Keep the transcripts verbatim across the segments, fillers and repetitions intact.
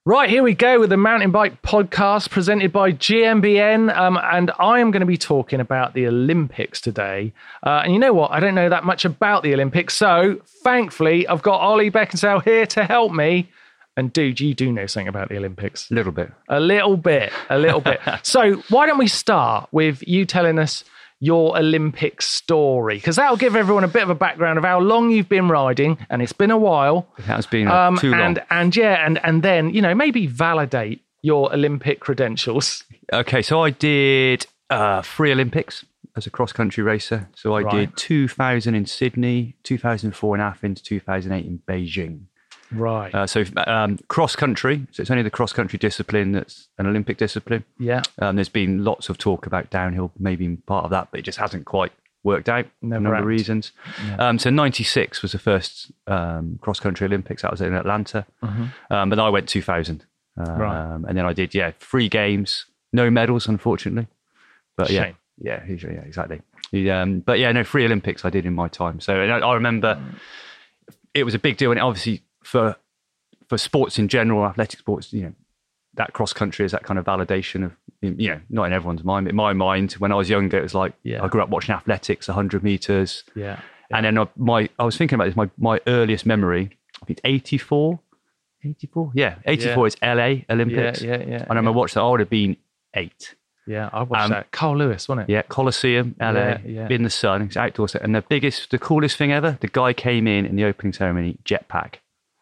Right, here we go with the Mountain Bike Podcast presented by G M B N. Um, and I am going to be talking about the Olympics today. Uh, and you know what? I don't know that much about the Olympics. So thankfully, I've got Ollie Beckinsale here to help me. And dude, you do know something about the Olympics. A little bit. A little bit. A little bit. So why don't we start with you telling us your Olympic story? Because that'll give everyone a bit of a background of how long you've been riding, and it's been a while. It has been um, too long. And, and yeah, and, and then, you know, maybe validate your Olympic credentials. Okay, so I did uh, three Olympics as a cross-country racer. So I Right. did two thousand in Sydney, two thousand four in Athens, two thousand eight in Beijing. Right. Uh, so um, cross-country, so it's only the cross-country discipline that's an Olympic discipline. Yeah. Um, there's been lots of talk about downhill, maybe part of that, but it just hasn't quite worked out for a Never number of happened. reasons. Yeah. Um, so ninety-six was the first um, cross-country Olympics. That was in Atlanta. Mhm. Um, but I went two thousand. Um, Right. And then I did, yeah, three games, no medals, unfortunately. But yeah, Shame. yeah, yeah, exactly. Yeah, Um, but yeah, no, three Olympics I did in my time. So and I, I remember it was a big deal. And obviously for for sports in general, athletic sports, you know, that cross country is that kind of validation of, you know, not in everyone's mind, but in my mind, when I was younger, it was like, Yeah. I grew up watching athletics, one hundred meters. Yeah. And then I- my, I was thinking about this, my, my earliest memory, I think eighty-four, eighty-four? Yeah, eighty-four Yeah. is L A Yeah, Olympics. yeah, yeah. And I remember watching that, I would have been eight. Yeah, I watched Um, that. Carl Lewis, wasn't it? Yeah, Coliseum, L A, Yeah, yeah. in the sun, it's outdoors. And the biggest, the coolest thing ever, the guy came in in the opening ceremony, jetpack.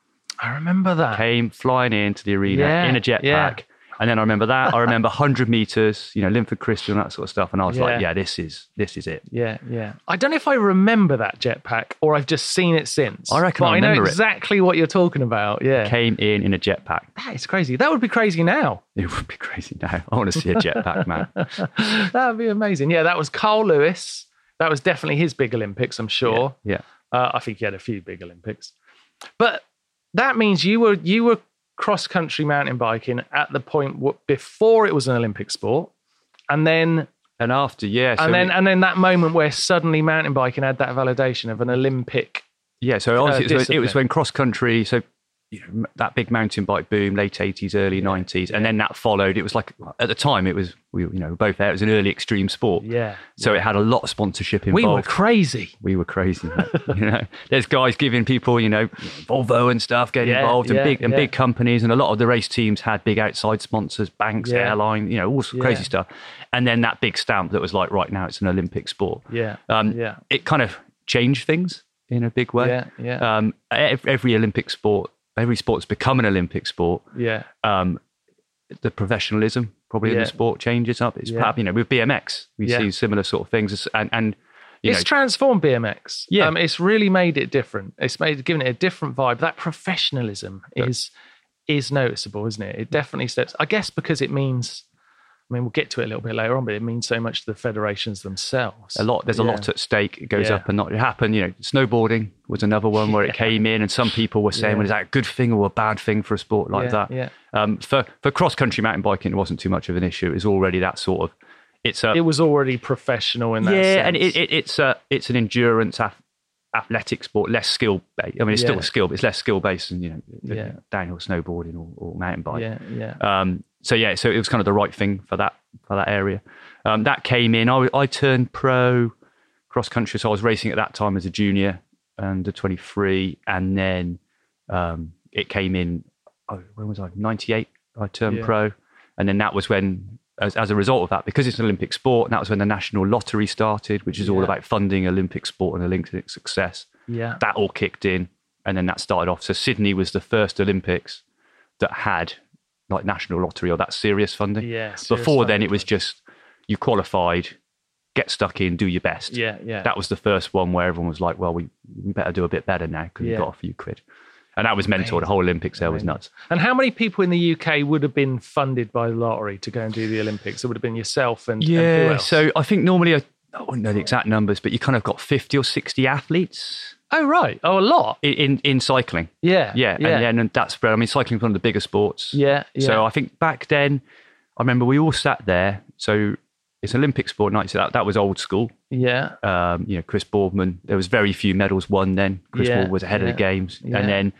I remember that. Came flying into the arena Yeah, in a jetpack. yeah. And then I remember that. I remember one hundred meters, you know, Linford Crystal and that sort of stuff. And I was Yeah. like, yeah, this is this is it. Yeah, yeah. I don't know if I remember that jetpack or I've just seen it since. I reckon but I I know remember it. exactly what you're talking about. Yeah. Came in in a jetpack. That is crazy. That would be crazy now. It would be crazy now. I want to see a jetpack, man. That would be amazing. Yeah, that was Carl Lewis. That was definitely his big Olympics, I'm sure. Yeah. Uh, I think he had a few big Olympics. But that means you were you were cross-country mountain biking at the point w- before it was an Olympic sport. And then And after, yeah. So and then we- and then that moment where suddenly mountain biking had that validation of an Olympic. yeah, so obviously it was, it was discipline. when cross country, so you know, that big mountain bike boom, late eighties, early nineties, and then that followed. It was like at the time, it was we, you know, were both there. It was an early extreme sport, Yeah. so it had a lot of sponsorship involved. We were crazy. We were crazy, mate. You know. There's guys giving people, you know, Volvo and stuff getting Yeah, involved, and yeah, big and yeah. big companies, and a lot of the race teams had big outside sponsors, banks, Yeah. airline, you know, all sorts of crazy Yeah. stuff. And then that big stamp that was like, right now it's an Olympic sport. Yeah. Um, yeah. It kind of changed things in a big way. Yeah. Yeah. Um, ev- every Olympic sport, every sport's become an Olympic sport. yeah. Um, the professionalism probably in Yeah. the sport changes up. It's Yeah. perhaps, you know, with B M X, we Yeah. see similar sort of things, and and you It's know, transformed B M X. Yeah. Um, it's really made it different. It's made given it a different vibe. That professionalism is is noticeable, isn't it? It definitely steps. I guess because it means. I mean, we'll get to it a little bit later on, but it means so much to the federations themselves. a lot. There's a Yeah. lot at stake. It goes Yeah. up and not. It happened. You know, snowboarding was another one where it came in, and some people were saying, Yeah. "Well, is that a good thing or a bad thing for a sport like Yeah, that?" yeah. Um, for for cross country mountain biking, it wasn't too much of an issue. It was already that sort of. It's a It was already professional in that yeah, sense. and it, it, it's a it's an endurance ath- athletic sport, less skill based. I mean, it's still Yeah. a skill, but it's less skill based than you know Yeah. downhill snowboarding or, or mountain bike. Yeah, yeah. Um, so yeah, so it was kind of the right thing for that for that area. Um, that came in. I, I turned pro cross country, so I was racing at that time as a junior, under twenty-three, and then um, it came in. Oh, when was I? ninety-eight. I turned Yeah. pro, and then that was when, as, as a result of that, because it's an Olympic sport, and that was when the national lottery started, which is all Yeah. about funding Olympic sport and Olympic success. Yeah. That all kicked in, and then that started off. So Sydney was the first Olympics that had like national lottery or that serious funding. Yeah. serious Before then, funding. it was just you qualified, get stuck in, do your best. Yeah, yeah. That was the first one where everyone was like, well, we, we better do a bit better now because Yeah. we've got a few quid. And that was mental. The whole Olympics there was nuts. And how many people in the U K would have been funded by the lottery to go and do the Olympics? It would have been yourself and, and who Yeah, else? so I think normally, I, I wouldn't know the exact numbers, but you kind of got fifty or sixty athletes Oh, right. Oh, a lot. in, in, in cycling. Yeah. Yeah, Yeah. and then that's spread. I mean, cycling's one of the bigger sports. yeah. Yeah. So I think back then, I remember we all sat there. So it's Olympic sport night. So that, that was old school. yeah. Um, you know, Chris Boardman, there was very few medals won then. Chris Yeah, Boardman was ahead yeah, of the games. yeah. And then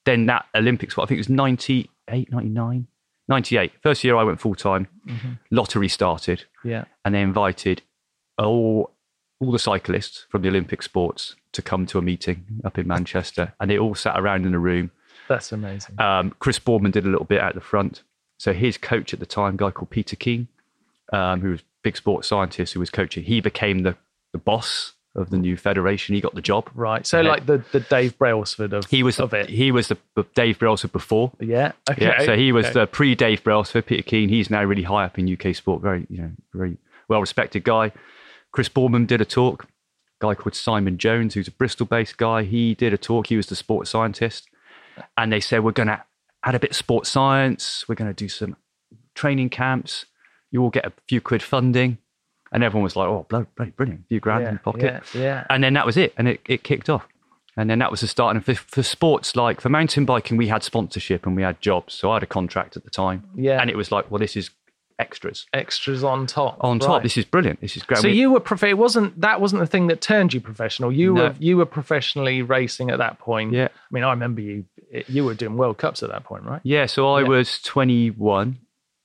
then that Olympics, what I think it was ninety-eight, ninety-nine, ninety-eight. First year I went full time. Mm-hmm. Lottery started. Yeah. And they invited all, all the cyclists from the Olympic sports to come to a meeting up in Manchester. And they all sat around in a room. That's amazing. Um, Chris Boardman did a little bit at the front. So his coach at the time, a guy called Peter Keane, um, who was a big sports scientist who was coaching, he became the, the boss of the new federation. He got the job. Right. So like the, the Dave Brailsford of, he was of it. He was the, the Dave Brailsford before. Yeah. Okay. Yeah, so he was okay. the pre-Dave Brailsford, Peter Keane. He's now really high up in U K sport. Very, you know, very well-respected guy. Chris Boardman did a talk. A guy called Simon Jones, who's a Bristol-based guy. He did a talk. He was the sports scientist. And they said, we're going to add a bit of sports science. We're going to do some training camps. You will get a few quid funding. And everyone was like, oh, bloody brilliant. A few grand yeah, in the pocket. Yeah, yeah. And then that was it. And it, it kicked off. And then that was the start. And for, for sports, like for mountain biking, we had sponsorship and we had jobs. So I had a contract at the time. Yeah. And it was like, well, this is extras. Extras on top. On top. Right. This is brilliant. This is great. So we, you were prof- it wasn't that wasn't the thing that turned you professional. You No. were you were professionally racing at that point. Yeah. I mean, I remember you you were doing World Cups at that point, right? Yeah. So I Yeah. was twenty-one.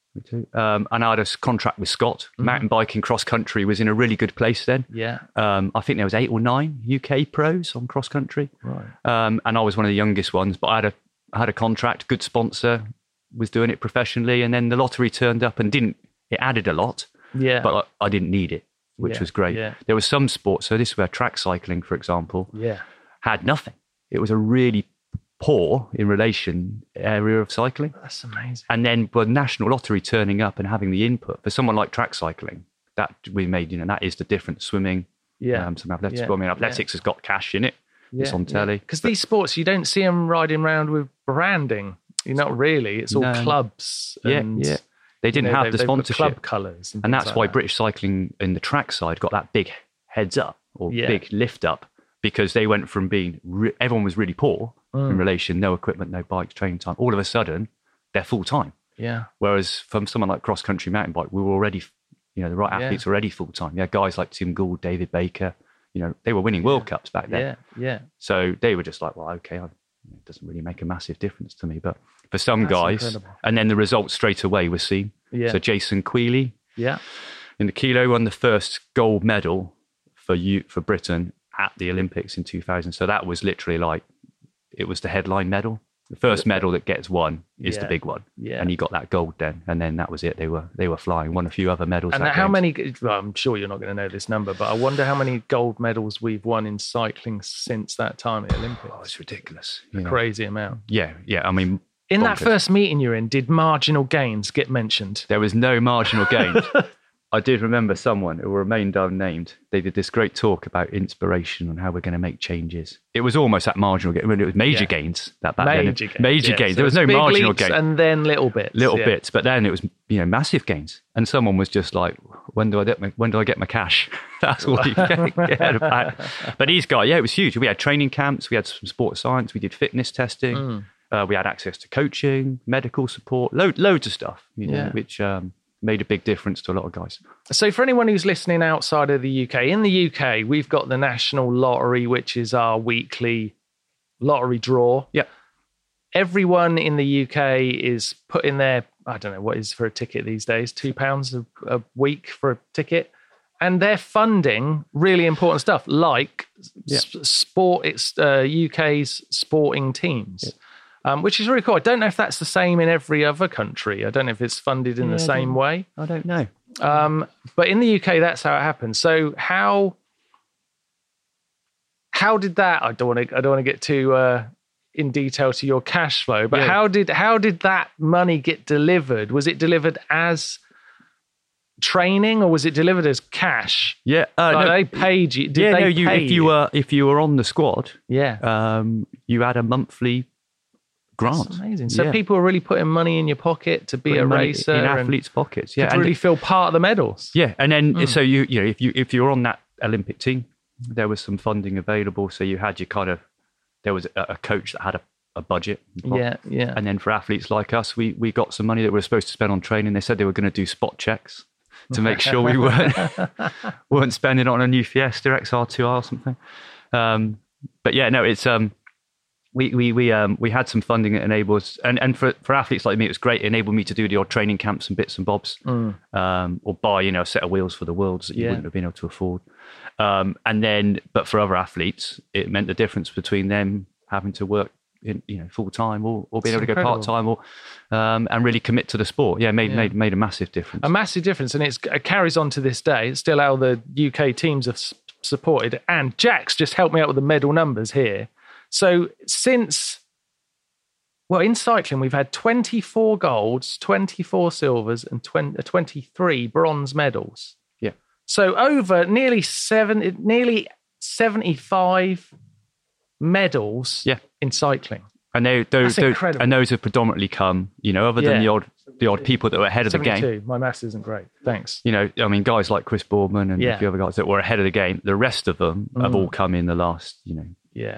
Um, and I had a contract with Scott. Mm-hmm. Mountain biking cross country was in a really good place then. Yeah. Um, I think there was eight or nine U K pros on cross country. Right. Um, and I was one of the youngest ones, but I had a I had a contract, good sponsor, was doing it professionally. And then the lottery turned up and didn't, it added a lot, Yeah. but I, I didn't need it, which Yeah, was great. yeah. There was some sports. So this is where track cycling, for example, Yeah. had nothing. It was a really poor in relation area of cycling. That's amazing. And then the national lottery turning up and having the input for someone like track cycling, that we made, you know, that is the difference. Swimming, Yeah. um, some athletics. Yeah. I mean, athletics has got cash in it. Yeah. It's on telly. Because But- these sports, you don't see them riding around with branding. You're not really. It's all No. clubs. Yeah, And, yeah. They didn't you know, have they- the they've got sponsorship. club colours. And things that's like why that. British cycling in the track side got that big heads up or Yeah. big lift up, because they went from being, re- everyone was really poor Mm. in relation, no equipment, no bikes, training time. All of a sudden, they're full time. Yeah. Whereas from someone like cross country mountain bike, we were already, you know, the right Yeah. athletes were already full time. Yeah, guys like Tim Gould, David Baker, you know, they were winning World Cups back then. Yeah. Yeah. So they were just like, well, okay, I, it doesn't really make a massive difference to me. But for some That's guys, incredible. and then the results straight away were seen. Yeah. So Jason Quealy Yeah. in the kilo won the first gold medal for you for Britain at the Olympics in two thousand. So that was literally like, it was the headline medal. The first medal that gets won is Yeah. the big one. Yeah. And he got that gold then. And then that was it. They were they were flying, won a few other medals. And that how games. many, well, I'm sure you're not going to know this number, but I wonder how many gold medals we've won in cycling since that time at the Olympics. Oh, it's ridiculous. a you know. crazy amount. Yeah, yeah. I mean, In that bonkers. first meeting you're in, did marginal gains get mentioned? There was no marginal gain. I did remember someone who will remain unnamed. They did this great talk about inspiration and how we're going to make changes. It was almost that marginal gain. I mean, it was major Yeah. gains that back Major then. gains. Major yeah. gains. So there was it's no big marginal leaps gain. and then little bits. Little yeah. bits, but then it was, you know, massive gains. And someone was just like, "When do I get my when do I get my cash?" That's all he cared about. But these guys, yeah, it was huge. We had training camps, we had some sports science, we did fitness testing, Mm. uh, we had access to coaching, medical support, load, loads of stuff, you know, Yeah. which um, made a big difference to a lot of guys. So for anyone who's listening outside of the U K, in the U K, we've got the National Lottery, which is our weekly lottery draw. Yeah. Everyone in the U K is putting their, I don't know, what is for a ticket these days, two pounds a, a week for a ticket. And they're funding really important stuff like Yeah. s- sport, it's uh, U K's sporting teams. Um, which is really cool. I don't know if that's the same in every other country. I don't know if it's funded in Yeah, the I same don't- way. I don't know. Um, but in the U K, that's how it happens. So how how did that? I don't want to. I don't want to get too uh, in detail to your cash flow. But Yeah. how did how did that money get delivered? Was it delivered as training, or was it delivered as cash? Yeah, uh, Like no, they paid you. Did yeah, they no. You, pay if you were if you were on the squad, Yeah, um, you had a monthly grant. that's amazing. So Yeah. people are really putting money in your pocket to be Putting a money racer in and athletes' pockets. Yeah, to and really feel part of the medals. Yeah, and then Mm. so you you know if you if you're on that Olympic team, there was some funding available. So you had your kind of there was a, a coach that had a, a budget. Yeah, yeah. And then for athletes like us, we we got some money that we were supposed to spend on training. They said they were going to do spot checks to make sure we weren't weren't spending it on a new Fiesta X R two R or something. Um, but yeah, no, it's um we we we um we had some funding that enabled us, and and for for athletes like me, it was great. It enabled me to do the odd training camps and bits and bobs, Mm. um, or buy you know a set of wheels for the worlds that you Yeah. wouldn't have been able to afford. Um, and then, but for other athletes, it meant the difference between them having to work in you know full time or or being It's able to go incredible. part time or um and really commit to the sport. Yeah, made Yeah. made made a massive difference. A massive difference, and it's, it carries on to this day. It's still how the U K teams have s- supported. And Jack's just helped me out with the medal numbers here. So since, well, in cycling, we've had twenty-four golds, twenty-four silvers, and twenty, twenty-three bronze medals. Yeah. So over nearly seven, nearly seventy-five medals Yeah. in cycling. And they, those, That's those incredible. and those have predominantly come, you know, other than Yeah. the odd the odd people that were ahead of the game. seventy-two. My maths isn't great. Thanks. You know, I mean, guys like Chris Boardman and Yeah. a few other guys that were ahead of the game. The rest of them have Mm. all come in the last, you know, Yeah.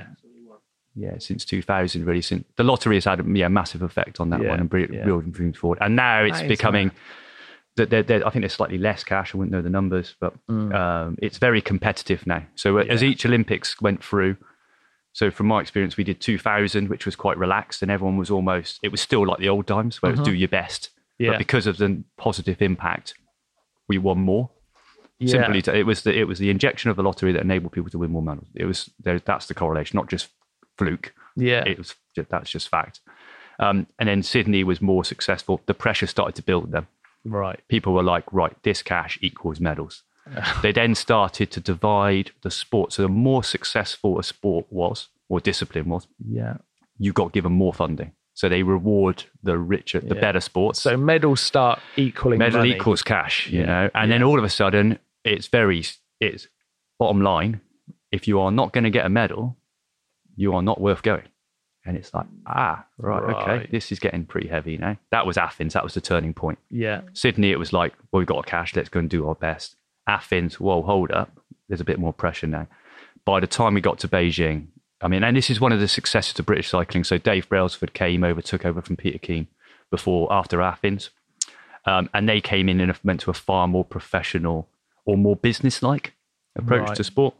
yeah, since two thousand. Really, since the lottery has had a yeah massive effect on that Yeah, one and re- yeah. real moving forward. And now it's That is becoming mad. that there, there, I think there's slightly less cash. I wouldn't know the numbers, but Mm. um, it's very competitive now. So as Yeah. each Olympics went through. So from my experience, we did two thousand, which was quite relaxed, and everyone was almost. It was still like the old times, where it was do your best. Yeah. But because of the positive impact, we won more. Yeah. Simply, to, it was the it was the injection of the lottery that enabled people to win more medals. It was there. That's the correlation, not just fluke. Yeah. It was ju- that's just fact. Um, and then Sydney was more successful. The pressure started to build them. Right. People were like, right, this cash equals medals. They then started to divide the sport. So the more successful a sport was or discipline was, Yeah. you got given more funding. So they reward the richer, the Yeah. better sports. So medals start equaling Medal money. equals cash, you Yeah. know, and then all of a sudden it's very, it's bottom line. If you are not going to get a medal, you are not worth going. And it's like, ah, right, okay, Right. this is getting pretty heavy now. That was Athens. That was the turning point. Yeah. Sydney, it was like, well, we've got a cash. Let's go and do our best. Athens, whoa, hold up. There's a bit more pressure now. By the time we got to Beijing, I mean, and this is one of the successes of British cycling. So Dave Brailsford came over, took over from Peter Keane before, after Athens. Um, and they came in and went to a far more professional or more business-like approach Right. to sport.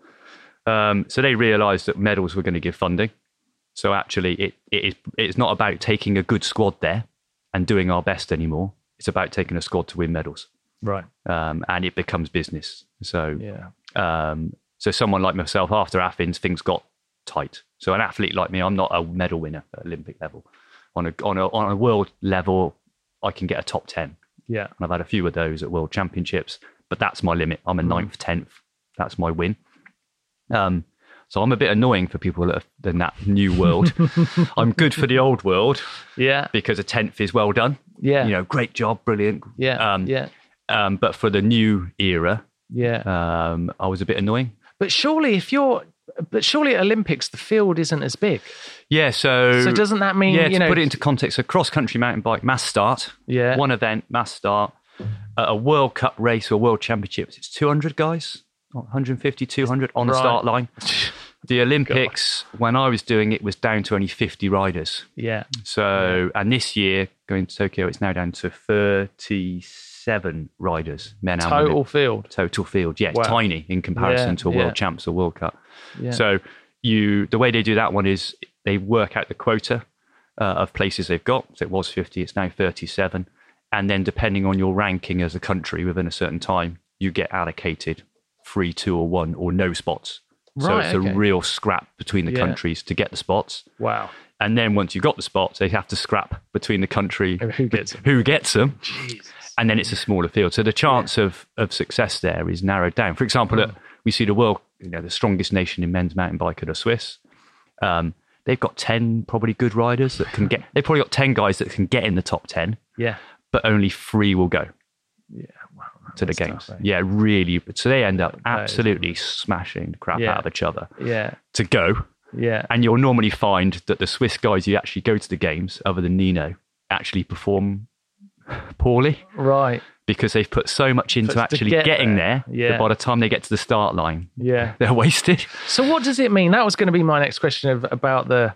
Um, so they realised that medals were going to give funding. So actually, it, it is it's not about taking a good squad there and doing our best anymore. It's about taking a squad to win medals, Right. um, and it becomes business. So, Yeah. um, so someone like myself, after Athens, things got tight. So an athlete like me, I'm not a medal winner at Olympic level. On a on a on a world level, I can get a top ten. Yeah. And I've had a few of those at World Championships, but that's my limit. I'm a Mm. ninth, tenth. That's my win. Um, so I'm a bit annoying for people that are in that new world. I'm good for the old world Yeah. because a tenth is well done. Yeah. You know, great job, brilliant. Yeah. Um, yeah. Um, but for the new era, Yeah. um, I was a bit annoying. But surely, if you're, but surely at Olympics, the field isn't as big. Yeah. So, So doesn't that mean, yeah, you to know, put it into context, a cross country mountain bike mass start, yeah, one event, mass start, at a World Cup race or World Championships, it's two hundred guys, one fifty, two hundred on the Right. start line. The Olympics, when I was doing it, was down to only fifty riders. yeah, So, and this year, going to Tokyo, it's now down to thirty-seven riders, men and total women. field. Total field. Yeah, it's Wow. tiny in comparison Yeah, to a World yeah. Champs or World Cup. Yeah. So, you the way they do that one is they work out the quota uh, of places they've got. So it was fifty, it's now thirty-seven. And then depending on your ranking as a country within a certain time, you get allocated three, two, or one, or no spots. So Right, it's okay. a real scrap between the Yeah. countries to get the spots. Wow. And then once you've got the spots, they have to scrap between the country Who gets it? who gets them. Jesus. And then it's a smaller field. So the chance of, of success there is narrowed down. For example, Mm. look, we see the world, you know, the strongest nation in men's mountain bike are the Swiss. Um, they've got ten probably good riders that can get, they've probably got ten guys that can get in the top ten, Yeah. but only three will go Yeah. Wow. to the That's games. tough, eh? Yeah, really. So they end up That is absolutely smashing the crap Yeah. out of each other Yeah. to go. Yeah. And you'll normally find that the Swiss guys who actually go to the games, other than Nino, actually perform poorly Right. because they've put so much into To actually get getting there, there. Yeah. that by the time they get to the start line, Yeah. they're wasted. So what does it mean? That was going to be my next question of, about the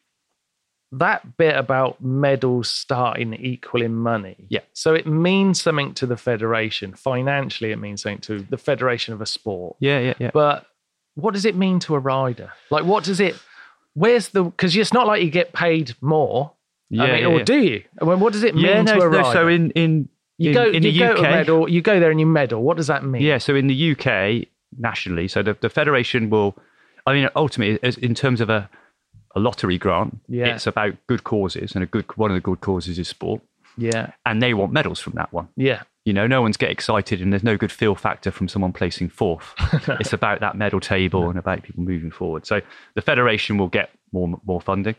that bit about medals starting equaling money. Yeah. So it means something to the federation. Financially, it means something to the federation of a sport. Yeah, yeah, yeah. But what does it mean to a rider? Like, what does it? where's the, because it's not like you get paid more. Yeah, I mean, yeah, or yeah. do you? I mean, what does it mean Yeah, no, to a no, rider? so in, in, you in, go, in you the go U K, to a medal, you go there and you medal. What does that mean? yeah, so in the U K, nationally, so the, the federation will, I mean, ultimately, as- in terms of a, a lottery grant, Yeah. it's about good causes, and a good one of the good causes is sport, Yeah. and they want medals from that one. Yeah. You know, no one's get excited, and there's no good feel factor from someone placing fourth. It's about that medal table and about people moving forward. So the federation will get more more funding.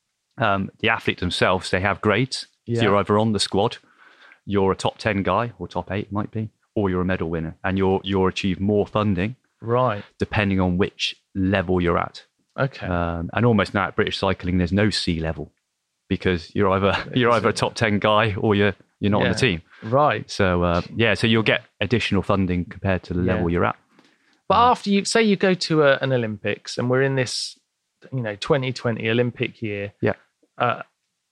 Um, the athletes themselves, they have grades. Yeah. So you're either on the squad, you're a top ten guy, or top eight might be, or you're a medal winner, and you're you're achieve more funding Right. depending on which level you're at. Okay. Um, and almost now at British Cycling, there's no C level because you're either you're either a top ten guy or you're you're not Yeah. on the team. Right. So uh, yeah, so you'll get additional funding compared to the Yeah. level you're at. But after you say you go to a, an Olympics and we're in this, you know, twenty twenty Olympic year. Yeah. Uh,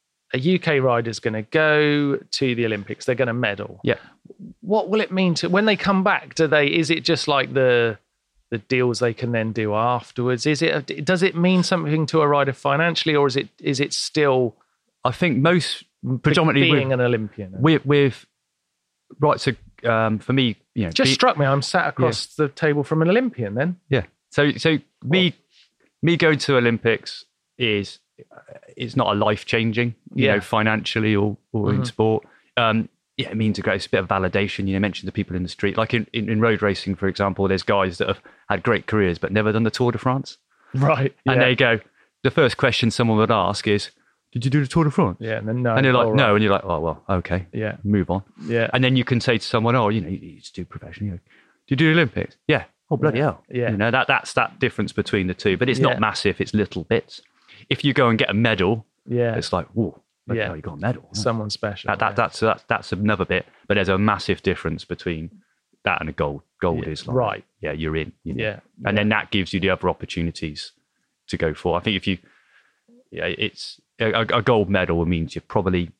a U K rider's going to go to the Olympics. They're going to medal. Yeah. What will it mean to when they come back? Do they? Is it just like the the deals they can then do afterwards? Is it? Does it mean something to a rider financially, or is it? Is it still I think most predominantly being with, an Olympian? with, with right. So um, for me, you know, Just be- struck me. I'm sat across the table from an Olympian. Then. yeah. So so me me going to Olympics is it's not a life changing, you Yeah. know, financially or or in Mhm. sport. Um, yeah, it means a great, it's a bit of validation. You know, mentioned the people in the street, like in, in, in road racing, for example. There's guys that have had great careers but never done the Tour de France, Right. and yeah. they go. The first question someone would ask is, "Did you do the Tour de France?" Yeah. And then no. And they're like, all "No," right. and you're like, "Oh well, okay, Yeah. move on." Yeah. And then you can say to someone, "Oh, you know, you used to do professional. You know, do you do the Olympics?" Yeah. Oh bloody hell! Yeah. You know that that's that difference between the two, but it's Yeah. not massive. It's little bits. If you go and get a medal, Yeah. it's like, whoa, bloody Yeah. hell, you got a medal. Someone special. That, that yeah. that's that's that's another bit, but there's a massive difference between that and a gold. Gold Yeah. is like, Right. yeah, you're in. You know? Yeah. And then that gives you the other opportunities to go for. I think if you, yeah, it's a, a gold medal means you're probably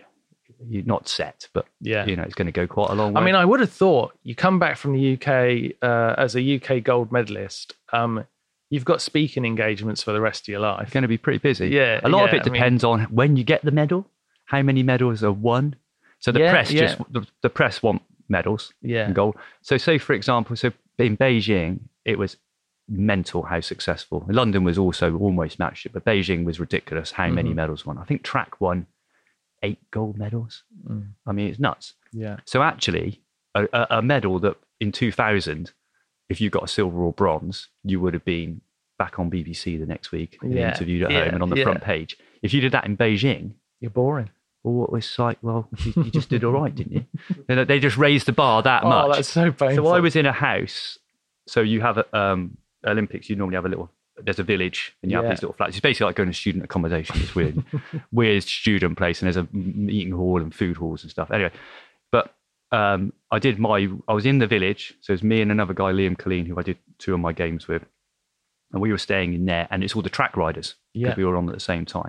you're not set, but Yeah. you know it's going to go quite a long way. I mean, I would have thought you come back from the U K uh, as a U K gold medalist. Um, you've got speaking engagements for the rest of your life. it's going to be pretty busy. Yeah, a lot of yeah, it I mean- depends on when you get the medal, how many medals are won. So the Yeah, press yeah. just the, the press want medals Yeah. and gold. So say for example, so in Beijing it was mental how successful. London was also almost matched it, but Beijing was ridiculous how many Mhm. medals won. I think track won eight gold medals. Mm. I mean, it's nuts. Yeah. So actually, a, a, a medal that in two thousand, if you got a silver or bronze, you would have been back on B B C the next week and Yeah. interviewed at Yeah. home and on the Yeah. front page. If you did that in Beijing, You're boring. well, it's like, well, you, you just did all right, didn't you? You know, they just raised the bar that Oh, much. that's so painful. So I was in a house. So you have a, um, Olympics, you normally have a little, there's a village and you have Yeah. these little flats. It's basically like going to student accommodation. It's weird, weird student place. And there's a meeting hall and food halls and stuff. Anyway, but um, I did my, I was in the village. So it was me and another guy, Liam Colleen, who I did two of my games with. And we were staying in there and it's all the track riders because Yeah. we were on at the same time.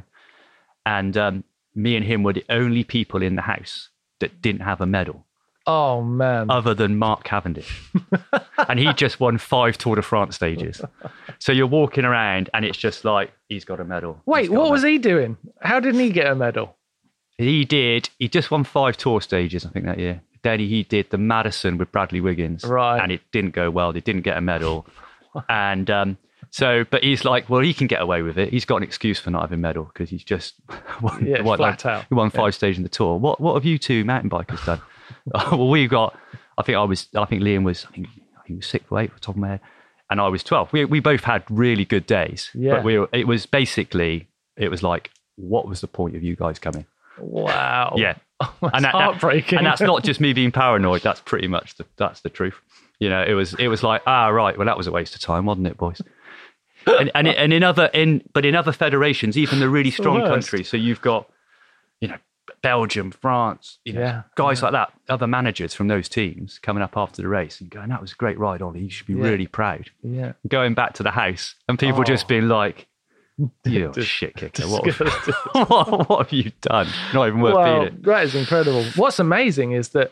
And um, me and him were the only people in the house that didn't have a medal Oh man. other than Mark Cavendish. And he just won five Tour de France stages. So you're walking around and it's just like, he's got a medal. Wait, He's got what a was medal. he doing? How didn't he get a medal? He did. He just won five Tour stages, I think, that year. Then he did the Madison with Bradley Wiggins. Right. And it didn't go well. They didn't get a medal. And um, so, but he's like, well, he can get away with it. He's got an excuse for not having a medal because he's just won, Yeah, won, flat out. he won five Yeah. stages in the Tour. What What have you two mountain bikers done? Well, we've got, I think I was, I think Liam was, I think, I think he was sixth or eighth off the top of my head. And I was twelve. We we both had really good days. Yeah. But we were, it was basically, it was like, what was the point of you guys coming? Wow. Yeah. Oh, that's and that, that- heartbreaking. and that's not just me being paranoid. That's pretty much the, that's the truth. You know, it was it was like, ah, right. Well, that was a waste of time, wasn't it, boys? And and, and in other in but in other federations, even the really strong worst. countries. So you've got, you know, Belgium, France, you know, Yeah. guys like that, other managers from those teams coming up after the race and going, that was a great ride, Ollie. You should be Yeah. really proud. Yeah. Going back to the house and people Oh. just being like, you Dis- shit kicker. What, have- disgusting. what, what have you done? Not even worth Well, beating. that is incredible. What's amazing is that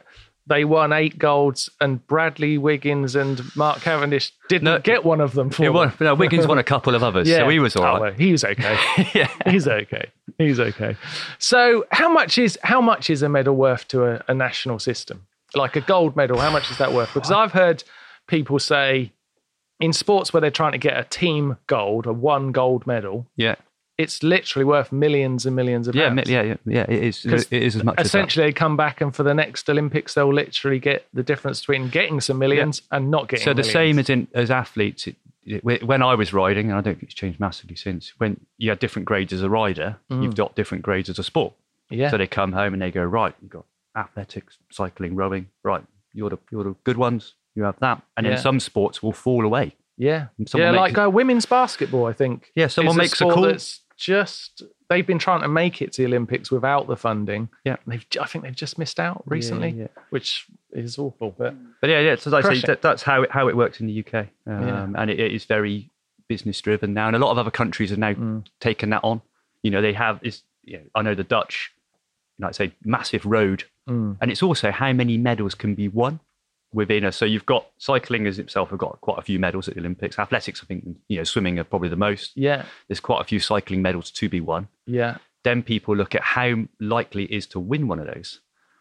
they won eight golds, and Bradley Wiggins and Mark Cavendish didn't No, get one of them for It them. won, no, Wiggins won a couple of others, so he was all Oh, right. well, he was okay. Yeah. He's okay. He's okay. So how much is how much is a medal worth to a, a national system? Like a gold medal, how much is that worth? Because I've heard people say in sports where they're trying to get a team gold, a one gold medal, Yeah. it's literally worth millions and millions of Yeah, pounds. yeah, yeah, yeah. It is. It is as much Essentially, they come back, and for the next Olympics, they'll literally get the difference between getting some millions and not as getting. that. So the millions. same as in as athletes. It, it, when I was riding, and I don't think it's changed massively since. When you had different grades as a rider, you've got different grades as a sport. Yeah. So they come home and they go, right, you've got athletics, cycling, rowing. Right, you're the you're the good ones. You have that, and Yeah. then some sports will fall away. Yeah, Someone yeah, makes- like uh, women's basketball. I think. Yeah, someone is makes a sport call. That's just they've been trying to make it to the Olympics without the funding. Yeah. they've. I think they've just missed out recently, yeah. which is awful. But But yeah, yeah. So like I say, Crushing. that, that's how it, how it works in the U K, um, Yeah. and it, it is very business driven now. And a lot of other countries have now Mm. taken that on. You know, they have. Is you know, I know the Dutch, like say, massive road, Mm. and it's also how many medals can be won within a. So you've got cycling as itself have got quite a few medals at the Olympics. Athletics, I think, you know, swimming are probably the most. yeah, There's quite a few cycling medals to be won. yeah, Then people look at how likely it is to win one of those.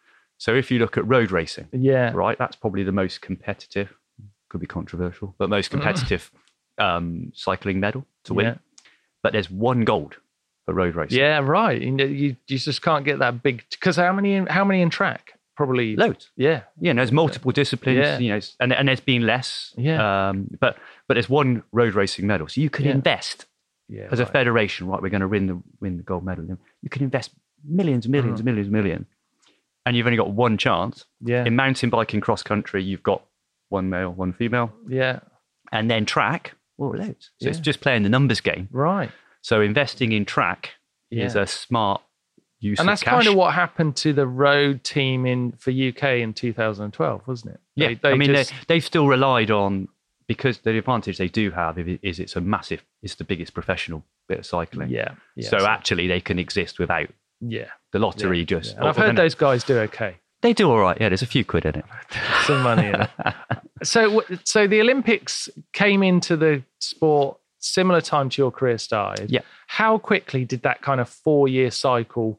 So if you look at road racing, yeah, right, that's probably the most competitive, could be controversial, but most competitive um, cycling medal to win. Yeah. But there's one gold for road racing. yeah. Right. You, know, you you just can't get that big because how many in, how many in track? Probably Loads. Yeah, Yeah, and there's multiple disciplines, Yeah. you know, and, and there's been less. Yeah. Um, but but there's one road racing medal. So you can Yeah. invest yeah. as a right. federation, right? We're going to win the win the gold medal. You can invest millions and millions Mm. and millions and millions. And you've only got one chance. Yeah, In mountain biking cross country, you've got one male, one female. yeah. And then track, well, loads. So it's Yeah. just playing the numbers game. Right. So investing in track is Yeah. a smart use And of that's cash. kind of what happened to the road team in for U K in two thousand twelve, wasn't it? Yeah, They- they I mean, just- they, they've still relied on, because the advantage they do have is it's a massive, it's the biggest professional bit of cycling. yeah, yeah. so actually they can exist without yeah, the lottery yeah, just. yeah. And I've well, heard then those guys do okay. They do all right. Yeah, there's a few quid in it. Some money in it. So, w- so the Olympics came into the sport similar time to your career started. Yeah. How quickly did that kind of four-year cycle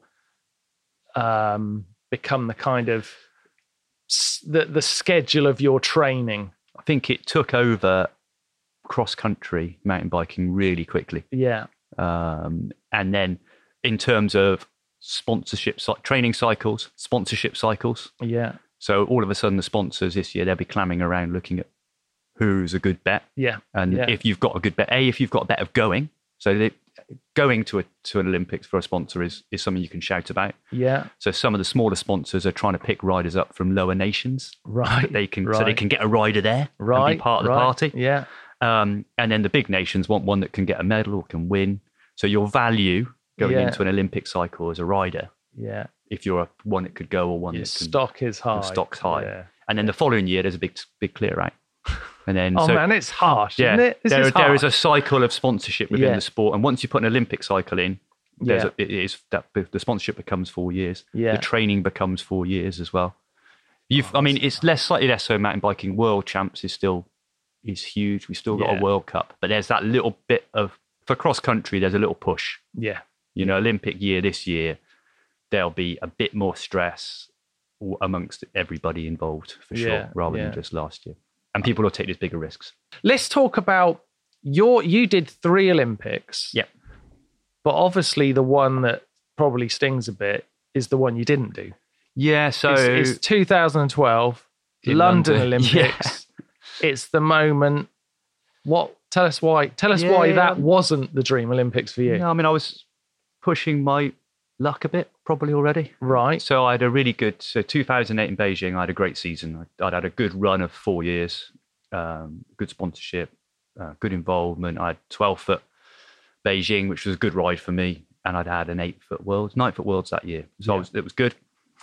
um, become the kind of s- the the schedule of your training? I think it took over cross country mountain biking really quickly. Yeah, Um, and then in terms of sponsorship, cy- training cycles, sponsorship cycles. yeah, So all of a sudden, the sponsors this year, they'll be clamming around looking at who's a good bet. yeah, And Yeah. if you've got a good bet, A, if you've got a bet of going, so they, going to a to an Olympics for a sponsor is, is something you can shout about. yeah. So some of the smaller sponsors are trying to pick riders up from lower nations. Right. That they can right. so they can get a rider there right, and be part of the right. party. Yeah, Um, and then the big nations want one that can get a medal or can win. So your value going Yeah. into an Olympic cycle as a rider, yeah. if you're a one that could go or one Your that can, stock is high. your stock's high. Yeah. And then the following year, there's a big big clear out. And then Oh so, man, it's harsh, yeah, isn't it? This there, is there is a harsh. cycle of sponsorship within Yeah. the sport, and once you put an Olympic cycle in, there's Yeah. a, it is that the sponsorship becomes four years. Yeah. The training becomes four years as well. You've, I mean, it's less slightly less so. Mountain biking world champs is still is huge. We still got Yeah. a World Cup, but there's that little bit of for cross country. There's a little push. Yeah, You know, Olympic year this year, there'll be a bit more stress amongst everybody involved for sure, Yeah, rather yeah. than just last year. And people will take these bigger risks. let's talk about your. You did three Olympics. Yep. But obviously, the one that probably stings a bit is the one you didn't do. Yeah. So It's, it's two thousand twelve In London, London. Olympics. It's the moment. What? Tell us why. Tell us why Yeah. that wasn't the Dream Olympics for you. no, I mean, I was pushing my luck a bit probably already. Right. So I had a really good, so two thousand eight in Beijing, I had a great season. I- I'd had a good run of four years, um, good sponsorship, uh, good involvement. I had twelve foot Beijing, which was a good ride for me. And I'd had an eight foot worlds, nine foot worlds that year. So I Yeah. was, it was good.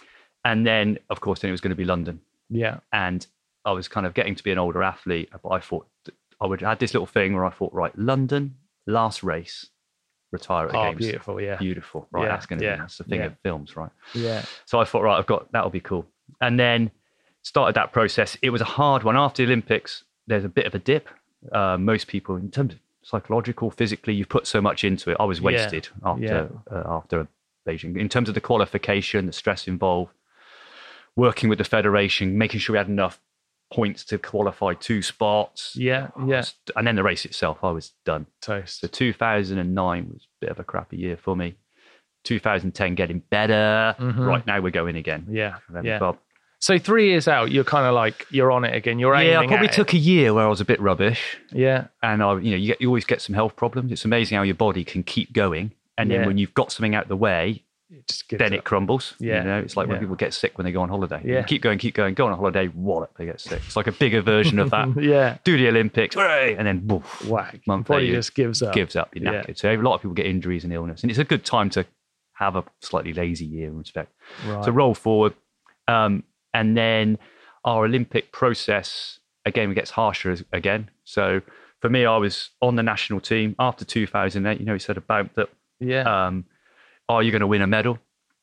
And then, of course, then it was going to be London. Yeah. And I was kind of getting to be an older athlete. But I thought that I would had this little thing where I thought, right, London, last race, retire at the Oh, games. beautiful. Yeah. Beautiful. Right. Yeah, That's going to yeah, be, that's the thing yeah. of films, right? Yeah. So I thought, right, I've got, that'll be cool. And then started that process. It was a hard one. After the Olympics, there's a bit of a dip. Uh, most people, in terms of psychological, physically, you've put so much into it. I was wasted yeah. after yeah. uh, after Beijing. In terms of the qualification, the stress involved, working with the federation, making sure we had enough points to qualify two spots. Yeah, yeah. And then the race itself, I was done. Toast. So two thousand nine was a bit of a crappy year for me. two thousand ten getting better. Mm-hmm. Right now we're going again. Yeah, yeah. Bob. So three years out, you're kind of like, you're on it again. You're aiming Yeah, I probably at took it. a year where I was a bit rubbish. Yeah. And I, you know, you, get, you always get some health problems. It's amazing how your body can keep going. And then yeah. when you've got something out the way, it just gives then up. it crumbles. Yeah. You know, it's like when yeah. people get sick when they go on holiday. Yeah. You keep going, keep going, go on a holiday, wallop, they get sick. It's like a bigger version of that. yeah. Do the Olympics, hooray, and then woof, whack. Month Body later, just gives up. Gives up. You're knackered. Yeah. So a lot of people get injuries and illness. And it's a good time to have a slightly lazy year in respect. Right. So roll forward. Um, and then our Olympic process, again, gets harsher as, again. So for me, I was on the national team after two thousand eight. You know, he said about that. Yeah. Um, are you going to win a medal?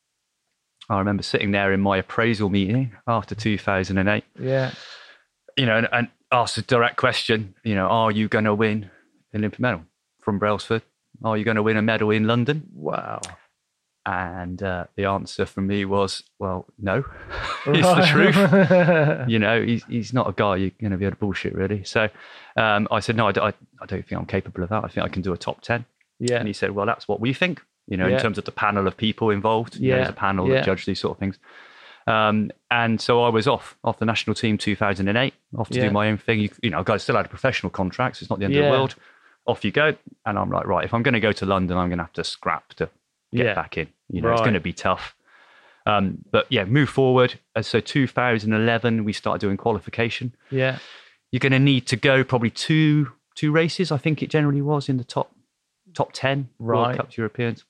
I remember sitting there in my appraisal meeting after two thousand eight. Yeah. You know, and, and asked a direct question, you know, are you going to win an Olympic medal from Brailsford? Are you going to win a medal in London? Wow. And uh, the answer from me was, well, no, it's the truth. You know, he's, he's not a guy you're going to be able to bullshit, really. So um, I said, no, I, I, I don't think I'm capable of that. I think I can do a top ten. Yeah. And he said, well, that's what we think, you know, yeah. in terms of the panel of people involved. Yeah. You know, there's a panel yeah. that judge these sort of things. Um, and so I was off, off the national team two thousand eight, off to yeah. do my own thing. You, you know, I still had a professional contract, so it's not the end yeah. of the world. Off you go. And I'm like, right, if I'm going to go to London, I'm going to have to scrap to get yeah. back in. You know, right. it's going to be tough. Um, but yeah, move forward. Uh, so two thousand eleven, we started doing qualification. Yeah. You're going to need to go probably two two races, I think it generally was, in the top top ten right. World Cup Europeans.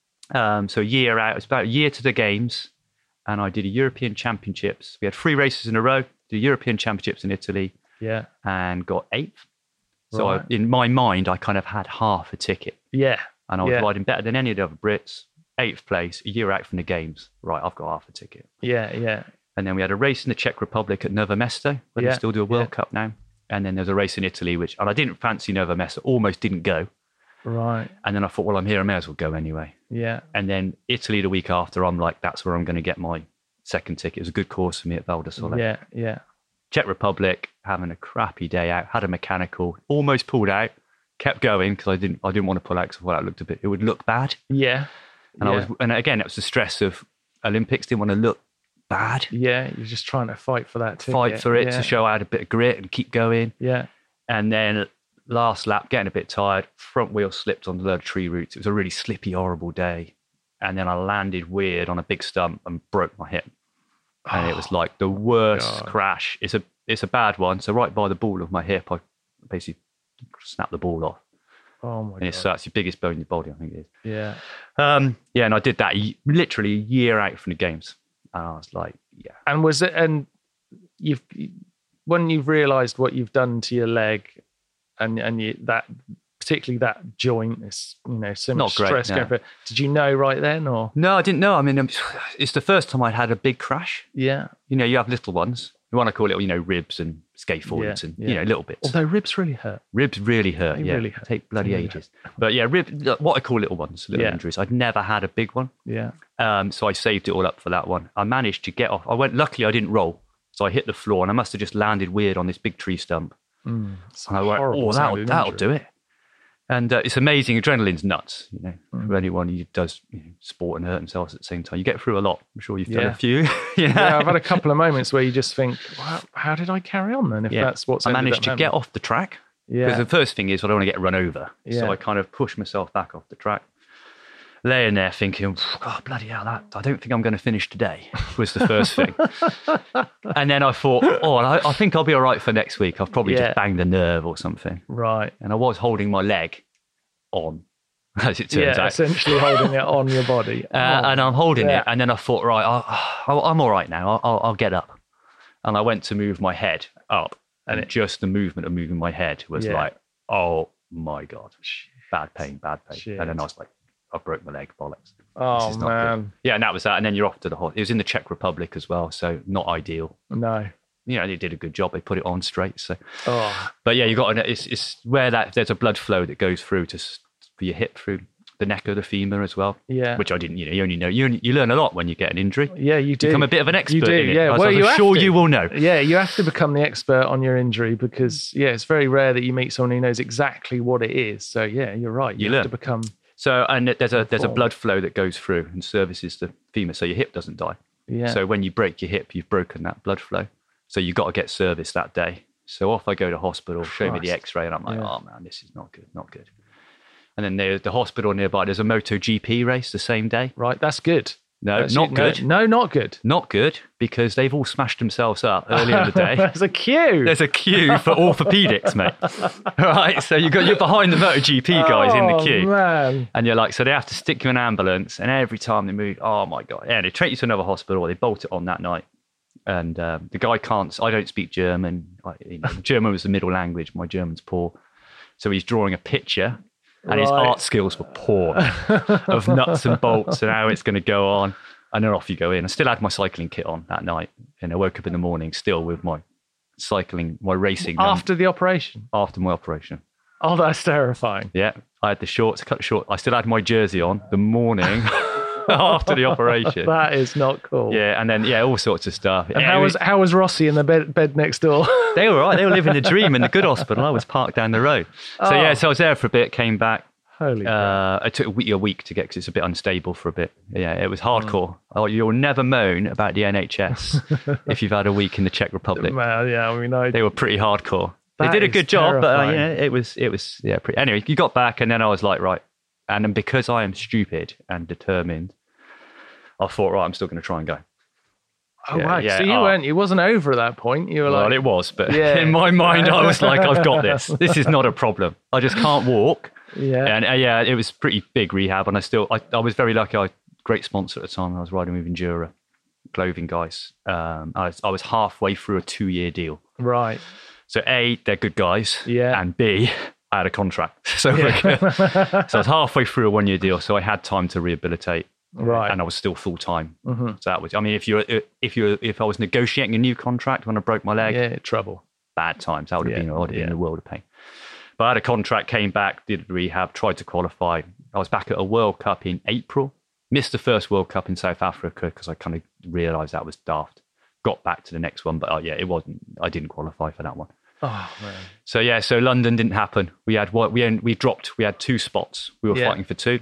Um, so a year out, it was about a year to the games. And I did a European Championships. We had three races in a row, did European Championships in Italy. Yeah. And got eighth. So right. I, in my mind, I kind of had half a ticket. Yeah. And I was yeah. riding better than any of the other Brits. Eighth place, a year out from the games. Right, I've got half a ticket. Yeah, yeah. And then we had a race in the Czech Republic at Nové Mesto, where yeah. they still do a World yeah. Cup now. And then there's a race in Italy, which, and I didn't fancy Nové Mesto, almost didn't go. Right. And then I thought, well, I'm here, I may as well go anyway. Yeah. And then Italy the week after, I'm like, that's where I'm going to get my second ticket. It was a good course for me at Val di Sole. Yeah, yeah. Czech Republic, having a crappy day out, had a mechanical, almost pulled out, kept going because I didn't, I didn't want to pull out because I thought that looked a bit, it would look bad. Yeah. And yeah. I was, and again, it was the stress of Olympics. Didn't want to look bad. Yeah, you're just trying to fight for that ticket. Fight for it yeah. to show I had a bit of grit and keep going. Yeah. And then last lap, getting a bit tired, front wheel slipped on the load of tree roots. It was a really slippy, horrible day. And then I landed weird on a big stump and broke my hip. And oh, it was like the worst God. crash. It's a it's a bad one. So right by the ball of my hip, I basically snapped the ball off. Oh my and God. it's, uh, it's your biggest bone in your body, I think it is. Yeah. Um, yeah, and I did that literally a year out from the games. And I was like, yeah. And was it, and you've, when you've realised what you've done to your leg and and you, that, particularly that joint is, you know, so much Not great, stress no. going for it. Did you know right then or? No, I didn't know. I mean, it's the first time I'd had a big crash. Yeah. You know, you have little ones. You want to call it, you know, ribs and scaphoids yeah, and, yeah. you know, little bits. Although ribs really hurt. Ribs really hurt, they yeah. Really hurt. Take bloody really ages. Hurt. But yeah, rib, what I call little ones, little yeah. injuries. I'd never had a big one. Yeah. Um, so I saved it all up for that one. I managed to get off. I went, luckily I didn't roll. So I hit the floor and I must have just landed weird on this big tree stump. Mm, and I went, oh, that'll, that'll do it. And uh, it's amazing. Adrenaline's nuts, you know, mm. for anyone who does you know, sport and hurt themselves at the same time. You get through a lot. I'm sure you've done yeah. a few. yeah. yeah, I've had a couple of moments where you just think, well, how did I carry on then? If yeah. that's what's I managed to happening. get off the track. Yeah. Because the first thing is I don't want to get run over. Yeah. So I kind of pushed myself back off the track. Laying there thinking, God, bloody hell, that, I don't think I'm going to finish today, was the first thing. And then I thought, oh, I, I think I'll be all right for next week. I've probably yeah. just banged a nerve or something. Right. And I was holding my leg on, as it turns yeah, out. essentially holding it on your body. Uh, oh, and I'm holding yeah. it. And then I thought, right, I'll, I'm all right now. I'll, I'll, I'll get up. And I went to move my head up. And it, just the movement of moving my head was yeah. like, oh my God. Bad pain, bad pain. Shit. And then I was like, I broke my leg, bollocks. Oh, This is not man. good. Yeah, and that was that. And then you're off to the hospital. It was in the Czech Republic as well, so not ideal. No. You know, they did a good job. They put it on straight. So, Oh, but yeah, you got to, it's it's where that there's a blood flow that goes through to s- for your hip through the neck of the femur as well. yeah. Which I didn't. You know, you only know you only, you learn a lot when you get an injury. Yeah, you do. Become a bit of an expert You do, in it. yeah. As Well, I'm you have sure to. you will know. Yeah, you have to become the expert on your injury because, yeah, it's very rare that you meet someone who knows exactly what it is. So, yeah, you're right. You, You have learn. to become. So, and there's a there's a Informed. blood flow that goes through and services the femur, so your hip doesn't die. Yeah. So when you break your hip, you've broken that blood flow. So you've got to get serviced that day. So off I go to hospital, show me the Christ. X-ray, and I'm like, Yeah. oh man, this is not good, not good. And then there's the hospital nearby. There's a MotoGP race the same day. Right, that's good. No, That's- not no, good. No, not good. Not good because they've all smashed themselves up earlier in the day. There's a queue. There's a queue for orthopedics, mate. Right, so you got you're behind the MotoGP guys in the Oh, queue. man. And you're like, so they have to stick you in an ambulance, and every time they move, oh my god, yeah, they take you to another hospital. They bolt it on that night, and um, the guy can't. I don't speak German. I, you know, German was the middle language. My German's poor, so he's drawing a picture, and his Right. art skills were poor of nuts and bolts and how it's going to go on. And then off you go in. I still had my cycling kit on that night, and I woke up in the morning still with my cycling, my racing num- After the operation. after my operation. Oh, that's terrifying. Yeah, I had the shorts cut short. I still had my jersey on the morning after the operation. That is not cool. Yeah, and then yeah, all sorts of stuff. And how was how was Rossi in the bed, bed next door? They were right. They were living the dream in the good hospital. I was parked down the road. So Oh. yeah, so I was there for a bit. Came back. Holy crap. Uh, it took a week, a week to get because it's a bit unstable for a bit. Yeah, it was hardcore. Oh, you'll never moan about the N H S if you've had a week in the Czech Republic. Man, yeah, I mean, I, They were pretty hardcore. They That did a is good job, but uh, terrifying. yeah, it was it was yeah. Pretty, anyway, you got back, and then I was like, right, and then because I am stupid and determined, I thought, right, I'm still going to try and go. oh, yeah, right. yeah, So you oh. weren't, it wasn't over at that point. You were Well, like, it was, but Yeah. in my mind, I was like, I've got this. This is not a problem. I just can't walk. yeah. And uh, yeah, it was pretty big rehab, and I still, I, I was very lucky. I had a great sponsor at the time. I was riding with Endura clothing guys. Um, I was, I was halfway through a two-year deal. Right. So A, they're good guys, Yeah. and B, I had a contract. So, Yeah. so I was halfway through a one-year deal, so I had time to rehabilitate, Right. and I was still full-time. Mhm. So that was, I mean, if you if you if I was negotiating a new contract when I broke my leg, Yeah, trouble. bad times. That would have Yeah, been, I would have been yeah. in a world of pain. But I had a contract, came back, did rehab, tried to qualify. I was back at a World Cup in April. Missed the first World Cup in South Africa because I kind of realised that was daft. Got back to the next one, but uh, yeah, it wasn't. I didn't qualify for that one. Oh, man. So yeah, so London didn't happen. We had what we we dropped. We had two spots. We were Yeah. fighting for two.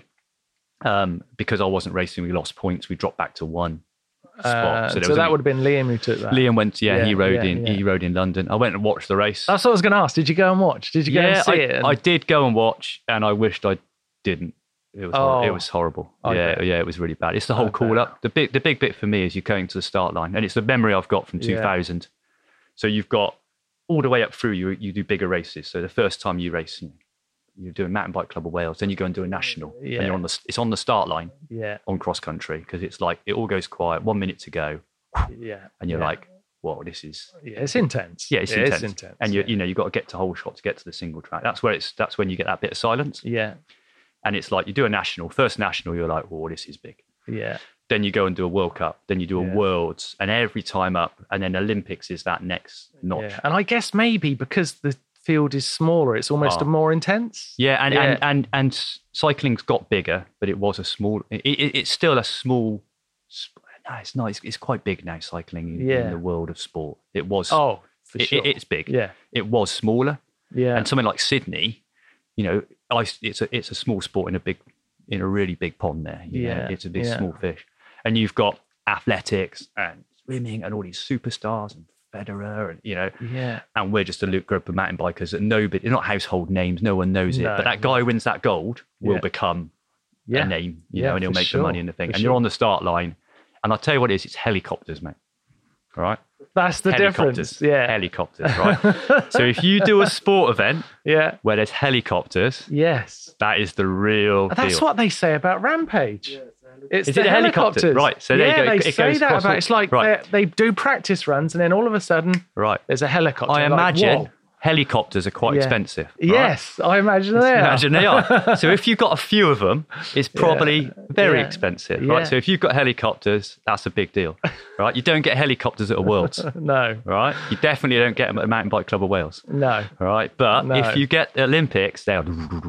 Um, because I wasn't racing, we lost points. We dropped back to one spot. Uh, there so was that only- would have been Liam who took that. Liam went. Yeah, Yeah, he rode yeah, in. yeah. He rode in London. I went and watched the race. That's what I was going to ask. Did you go and watch? Did you go yeah, and see I, it? And- I did go and watch, and I wished I didn't. It was hor- Oh. it was horrible. I yeah, bet. yeah, it was really bad. It's the whole I call bet. up. The big the big bit for me is you're going to the start line, and it's the memory I've got from Yeah. two thousand. So you've got all the way up through. You you do bigger races. So the first time you race, you know, you're doing Mountain Bike Club of Wales, then you go and do a national, Yeah. and you're on the it's on the start line yeah, on cross country because it's like it all goes quiet, one minute to go, yeah. and you're yeah. like, "Whoa, this is." yeah, it's intense. Yeah, it's Yeah, intense. It's intense. And you yeah. you know you've got to get to whole shot to get to the single track. That's where it's that's when you get that bit of silence. Yeah, And it's like you do a national, first national, you're like, oh, this is big. yeah, Then you go and do a World Cup, then you do a Yeah. Worlds, and every time up, and then Olympics is that next notch. yeah. And I guess maybe because the field is smaller, it's almost Oh. a more intense. Yeah, and, Yeah. and and and s- cycling's got bigger, but it was a small. It, it, it's still a small. sp- No, it's not. It's, it's quite big now. Cycling in, Yeah. in the world of sport, it was. Oh, for it, sure. it- it's big. yeah, It was smaller, yeah, and something like Sydney, you know, I, it's a it's a small sport in a big in a really big pond there. You know? Yeah, It's a big yeah. small fish, and you've got athletics and swimming and all these superstars and Federer and you know. yeah. And we're just a loot group of mountain bikers that nobody, they're not household names, no one knows it. No, but that guy who wins that gold will Yeah. become Yeah. a name, you Yeah, know, and he'll for make sure, the money and the thing. for And you're sure. on the start line. And I'll tell you what it is, it's helicopters, mate. All right? That's the helicopters. difference. Yeah, Helicopters, right? So if you do a sport event yeah, where there's helicopters, yes. that is the real That's deal. what they say about Rampage. It's Is the it a helicopter? helicopters. Right, so there you yeah, go. they It- it say goes that across about. all- It's like right. they they do practice runs, and then all of a sudden Right. there's a helicopter. I Like, imagine whoa. helicopters are quite Yeah. expensive. right? Yes, I imagine they are. Imagine they are. So if you've got a few of them, it's probably Yeah. very Yeah. expensive, Yeah. right? So if you've got helicopters, that's a big deal, right? You don't get helicopters at a Worlds, No, right? You definitely don't get them at the Mountain Bike Club of Wales, no. right? But No. if you get the Olympics, they are,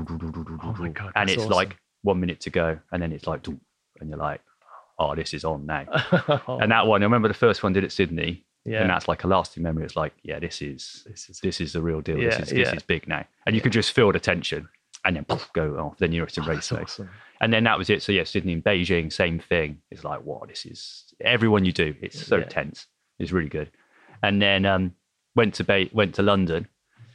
Oh my God, and that's it's awesome. like one minute to go, and then it's like, doo, and you're like, oh, this is on now. And that one, I remember the first one did at Sydney. Yeah. And that's like a lasting memory. It's like, yeah, this is This is- this is the real deal. Yeah, this is this yeah. is big now, and you could just feel the tension, and then poof, go off. Then you're at a race That's day, awesome. and then that was it. So yeah, Sydney and Beijing, same thing. It's like, wow, this is everyone you do. It's so Yeah. tense. It's really good. And then um, went to Bay, went to London,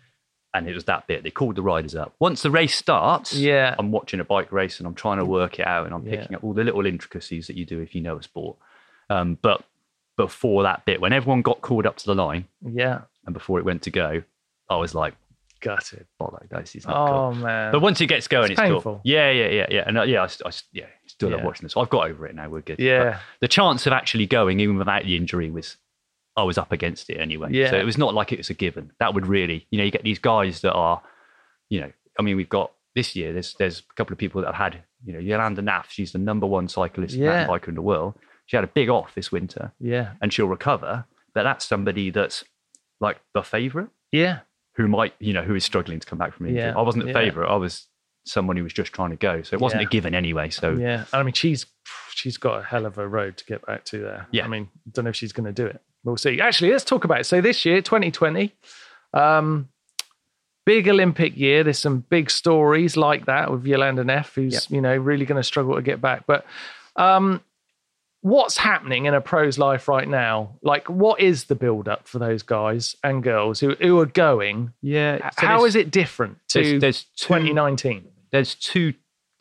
and it was that bit. They called the riders up. Once the race starts, Yeah. I'm watching a bike race and I'm trying to work it out, and I'm Yeah. picking up all the little intricacies that you do if you know a sport. Um, but before that bit, when everyone got called up to the line Yeah. and before it went to go, I was like, Gutted. bollock, this is not Oh, cool. man. But once it gets going, It's it's, painful. cool. Yeah, yeah, yeah, yeah. And uh, yeah, I, I, yeah, still love Yeah. watching this. I've got over it now. We're good. Yeah. But the chance of actually going, even without the injury, was I was up against it anyway. Yeah. So it was not like it was a given. That would really, you know, you get these guys that are, you know, I mean, we've got this year. There's there's a couple of people that have had, you know, Yolanda Naff. She's the number one cyclist Yeah. mountain biker in the world. She had a big off this winter, Yeah. and she'll recover. But that's somebody that's like the favourite, Yeah. who might, you know, who is struggling to come back from injury. Yeah, I wasn't the yeah. favourite. I was someone who was just trying to go. So it wasn't Yeah. a given anyway. So Yeah. I mean, she's she's got a hell of a road to get back to there. Yeah. I mean, don't know if she's going to do it. We'll see. Actually, let's talk about it. So this year, twenty twenty, um, big Olympic year. There's some big stories like that with Yolanda Neff, who's Yep. you know really going to struggle to get back. But um, what's happening in a pro's life right now? Like, what is the build up for those guys and girls who who are going? yeah, How is it different to There's, there's two, twenty nineteen? there's two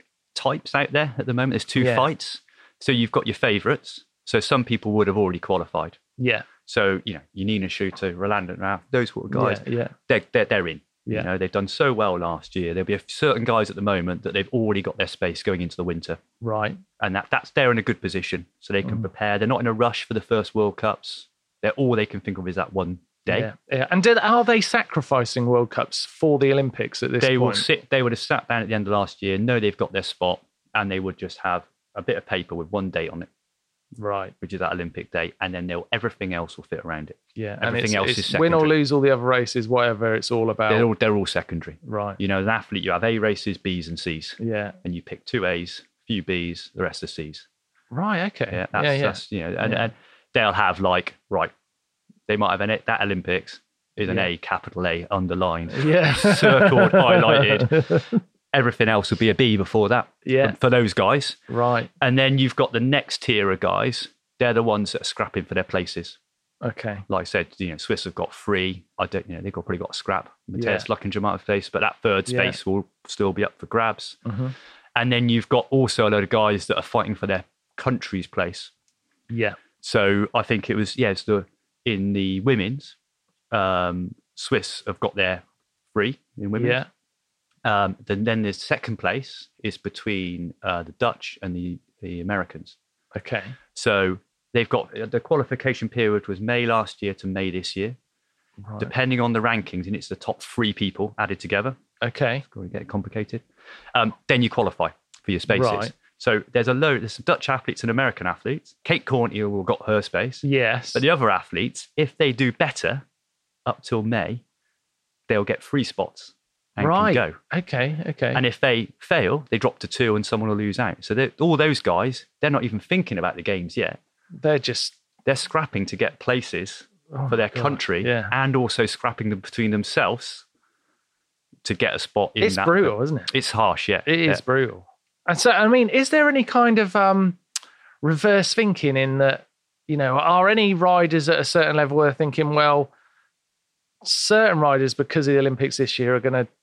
types out there at the moment. There's two Yeah. fights. So you've got your favourites. So some people would have already qualified. Yeah. So, you know, your Nina Shooter, Rolando Ralph, those sort of guys, Yeah. Yeah. they're, they're, they're in. Yeah. You know, they've done so well last year. There'll be a, certain guys at the moment that they've already got their space going into the winter. Right. And that, that's they're in a good position. So they can Mm. prepare. They're not in a rush for the first World Cups. They're all they can think of is that one day. Yeah, yeah. And did, are they sacrificing World Cups for the Olympics at this They point? will sit. They would have sat down at the end of last year, know they've got their spot, and they would just have a bit of paper with one date on it, Right. which is that Olympic day, and then they'll everything else will fit around it. Yeah. and Everything it's, else it's is win or secondary. lose all the other races, whatever it's all about. They're all they're all secondary. Right. You know, as an athlete, you have A races, Bs, and Cs, Yeah. and you pick two A's, few Bs, the rest are Cs. Right. Okay. Yeah, that's, yeah. Yeah. that's you know, and, Yeah. and they'll have like right, they might have an A, that Olympics is an Yeah. A, capital A, underlined, yeah. circled, highlighted. Everything else will be a B before that. Yeah. For those guys. Right. And then you've got the next tier of guys. They're the ones that are scrapping for their places. Okay. Like I said, you know, Swiss have got three. I don't, you know, they've got, probably got a scrap. Matthias Yeah. Luckinger might have space, but that third Yeah. space will still be up for grabs. hmm And then you've got also a load of guys that are fighting for their country's place. Yeah. So I think it was, yeah, it's the, in the women's, um, Swiss have got their three in women. Yeah. Um, then, then the second place is between uh, the Dutch and the, the Americans. Okay. So they've got the qualification period was May last year to May this year, Right. depending on the rankings, and it's the top three people added together. Okay. It's going to get complicated. Um, then you qualify for your spaces. Right. So there's a load. There's some Dutch athletes and American athletes. Kate Cornhill will got her space, Yes. but the other athletes, if they do better up till May, they'll get free spots and Right. can go. Okay. Okay. And if they fail, they drop to two and someone will lose out. So they're- all those guys, they're not even thinking about the games yet. they're just They're scrapping to get places oh for their my God. country Yeah. and also scrapping them between themselves to get a spot in It's that. brutal, isn't it? It's harsh, yeah. It is Yeah. brutal. And so, I mean, is there any kind of um, reverse thinking in that, you know, are any riders at a certain level where they're thinking, well, certain riders, because of the Olympics this year, are going to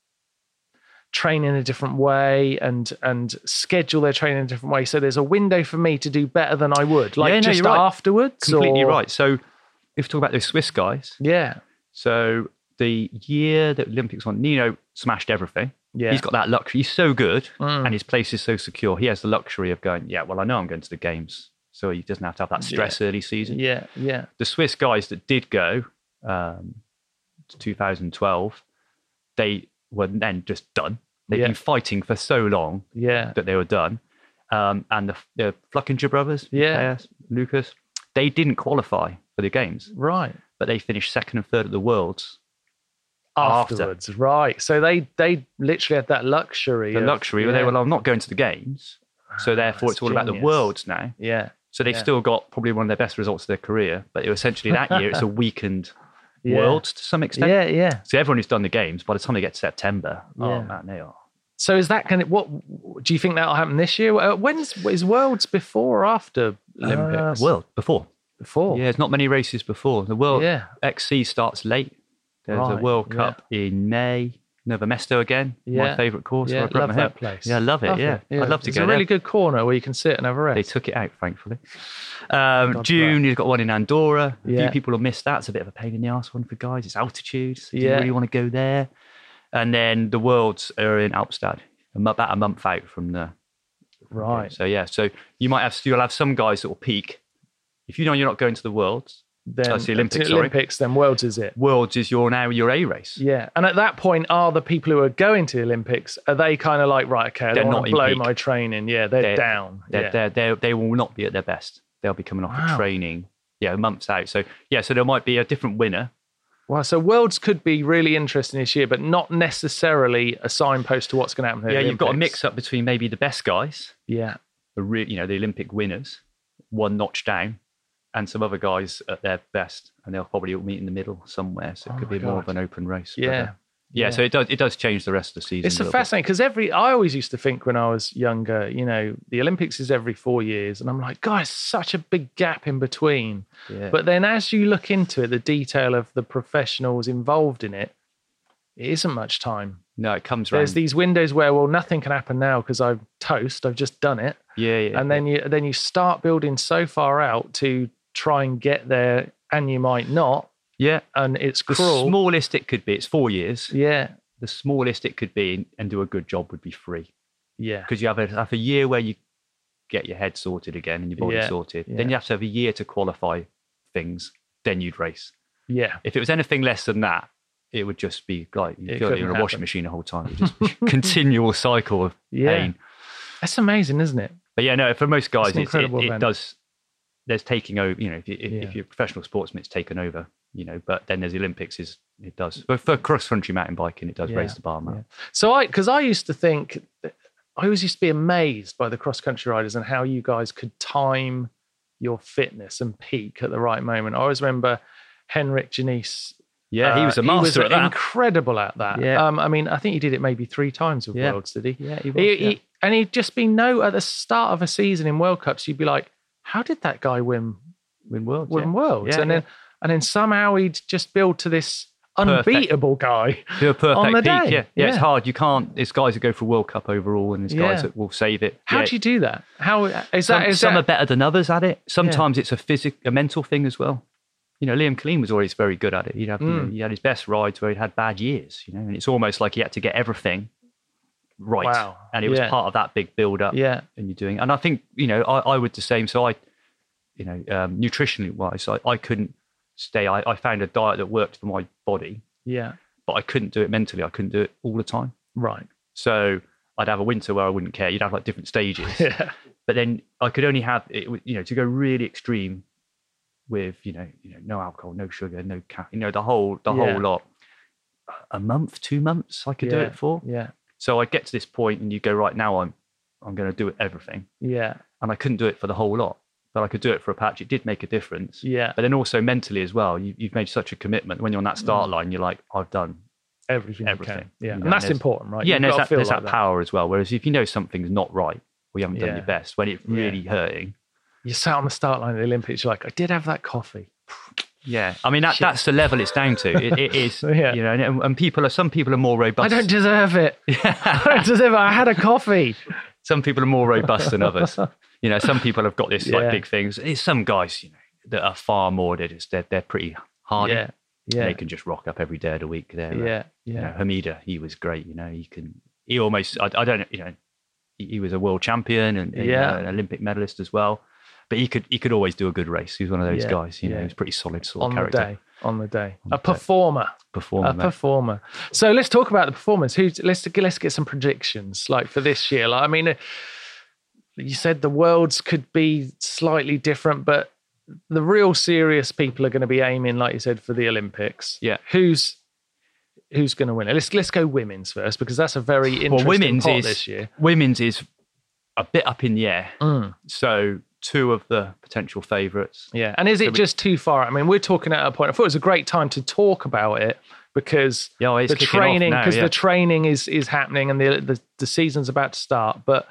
train in a different way and and schedule their training in a different way. So there's a window for me to do better than I would, like Yeah, no, just you're right. afterwards. Completely or- right. So if you talk about those Swiss guys, Yeah. so the year that Olympics won, Nino smashed everything. Yeah. He's got that luxury. He's so good Mm. and his place is so secure. He has the luxury of going, yeah, well, I know I'm going to the games. So he doesn't have to have that stress early season. Yeah. Yeah. The Swiss guys that did go um, to two thousand twelve, they were then just done. They've Yeah. been fighting for so long Yeah. that they were done. Um, and the, the Fluckinger brothers, Yeah. Matthias, Lucas, they didn't qualify for the games, Right. but they finished second and third at the Worlds. After. Afterwards, right? So they they literally had that luxury. The of- luxury, where yeah. they were, well, I'm not going to the games, so therefore that's it's all about the genius. Worlds now. Yeah. So they've Yeah. still got probably one of their best results of their career, but it was essentially that year it's a weakened Yeah. Worlds to some extent. Yeah. Yeah. So everyone who's done the games, by the time they get to September, Yeah. oh man, they are. So is that kind of what? Do you think that'll happen this year? Uh, When's is Worlds before or after Olympics? Uh, World before. before. Yeah, there's not many races before. The World Yeah. X C starts late. There's a Right, World yeah. Cup in May. Nova Mesto again, Yeah. my favourite course. Yeah, where I grew up love my that home. place. Yeah, I love it. Love yeah. it, yeah. I'd love to It's go a there. really good corner where you can sit and have a They rest. took it out, thankfully. Um, God June, you've got one in Andorra. A Yeah. few people will miss that. It's a bit of a pain in the arse one for guys. It's altitude. So do you Yeah. really want to go there? And then the Worlds are in Alpstad, a mo- about a month out from the. Right. So yeah, so you might have you'll have some guys that will peak. If you know you're not going to the Worlds, Then That's the Olympics, to sorry. Olympics, then Worlds is it. Worlds is your now your A race. Yeah. And at that point, are the people who are going to the Olympics, are they kind of like, right, okay, I They're don't not want to in blow peak. my training. Yeah, they're, They're- down. They're, yeah. they're, they're, they will not be at their best. They'll be coming off Wow. of training, yeah, months out. So yeah, so there might be a different winner. Wow, so Worlds could be really interesting this year, but not necessarily a signpost to what's going to happen. At Yeah, the you've got a Olympics. mix up between maybe the best guys, Yeah, the re- you know, the Olympic winners, one notch down, and some other guys at their best, and they'll probably all meet in the middle somewhere. So it Oh could my be more God. of an open race. but, yeah. uh, yeah, Yeah. So it does it does change the rest of the season. It's a a little bit. fascinating because every I always used to think when I was younger, you know, the Olympics is every four years, and I'm like, guys, such a big gap in between. Yeah. But then as you look into it, the detail of the professionals involved in it, it isn't much time. no, it comes There's round. these windows where, well, nothing can happen now because I'm toast. I've just done it, yeah, yeah, and then you then you start building so far out to try and get there, and you might not, yeah. and it's The cruel. smallest it could be, it's four years. yeah, The smallest it could be and do a good job would be free. yeah, Because you have a, have a year where you get your head sorted again and your body Yeah, sorted. yeah. Then you have to have a year to qualify things. Then you'd race. yeah. If it was anything less than that, it would just be like you It feel like you're in a couldn't washing happen. machine the whole time. It would just be a continual cycle of Yeah. pain. That's amazing, isn't it? But yeah, no, for most guys, It's an it's, it, incredible it event. does. There's taking over. You know, if, you, if, Yeah. if you're a professional sportsman, it's taken over. You know, but then there's the Olympics. Is it does. But for cross country mountain biking, it does Yeah, raise the bar, man. yeah. So I, because I used to think, I always used to be amazed by the cross country riders and how you guys could time your fitness and peak at the right moment. I always remember Henrik Janice. Yeah, he uh, was a master he at that. Incredible at that. Yeah. Um, I mean, I think he did it maybe three times with Yeah. Worlds, did he? Yeah, he was. He- yeah. he- and he'd just be no at the start of a season in World Cups. You'd be like, how did that guy win Win worlds. win yeah. Worlds? Yeah, and yeah. then and then somehow he'd just build to this Perfect. unbeatable guy. Do a perfect on the peak. day. Yeah. yeah, it's Yeah. hard. You can't. There's guys that go for World Cup overall, and there's guys Yeah. that will save it. How yeah. do you do that? How is Some, that? Is some that are better than others at it. Sometimes it's a physic, a mental thing as well. You know, Liam Killeen was always very good at it. He'd have, you know, Mm. he had his best rides where he'd had bad years. You know, and it's almost like he had to get everything right, Wow. and it was Yeah. part of that big build up. yeah, And you're doing, and I think you know, I, I would the same. So I, you know, um, nutritionally wise, I, I couldn't stay. I, I found a diet that worked for my body, yeah, but I couldn't do it mentally. I couldn't do it all the time. right, So I'd have a winter where I wouldn't care. You'd have like different stages, yeah, but then I could only have it. You know, to go really extreme with you know, you know, no alcohol, no sugar, no caffeine. You know, the whole the Yeah. whole lot. A month, two months, I could do Yeah. it for. yeah, So I get to this point, and you go right now. I'm I'm going to do everything, yeah, and I couldn't do it for the whole lot, but I could do it for a patch. It did make a difference. yeah. But then also mentally as well, you, you've made such a commitment. When you're on that start Mm. line, you're like, I've done Everything, you everything, can. Yeah, you know, and that's there's- important, right? yeah, You've and there's got to that, feel there's like that power as well. Whereas if you know something's not right or you haven't done Yeah. your best, when it's Yeah. really hurting, You sat on the start line of the Olympics. You're like, I did have that coffee. yeah. I mean, that, Shit. that's the level it's down to. It, it is, Yeah. you know, and, and people are, some people are more robust. I don't deserve it. I don't deserve it. I had a coffee. Some people are more robust than others. You know, some people have got this Yeah. like big things. There's some guys, you know, that are far more, they're just, they're, they're pretty hardy. Yeah, yeah, They can just rock up every day of the week. They're, uh, yeah, You know, yeah, Hamida, he was great. You know, he can. He almost. I, I don't. You know, he, he was a world champion and you Yeah. know, an Olympic medalist as well. but he could he could always do a good race. He was one of those Yeah, guys, you know, yeah. he was pretty solid sort On of the character. day. On the day. On A the day. performer. Performer, A mate. performer. So let's talk about the performance. Who's let's let's get some predictions like for this year. Like, I mean, uh, you said the worlds could be slightly different, but the real serious people are going to be aiming, like you said, for the Olympics. Yeah. Who's who's going to win it? Let's let's go women's first because that's a very interesting Well, women's pot is this year. women's is a bit up in the air. Mm. So two of the potential favourites. Yeah. And is it So we- just too far? I mean, we're talking at a point. I thought it was a great time to talk about it because Yeah, it's the kicking off training now, because yeah. the training is is happening and the, the the season's about to start. But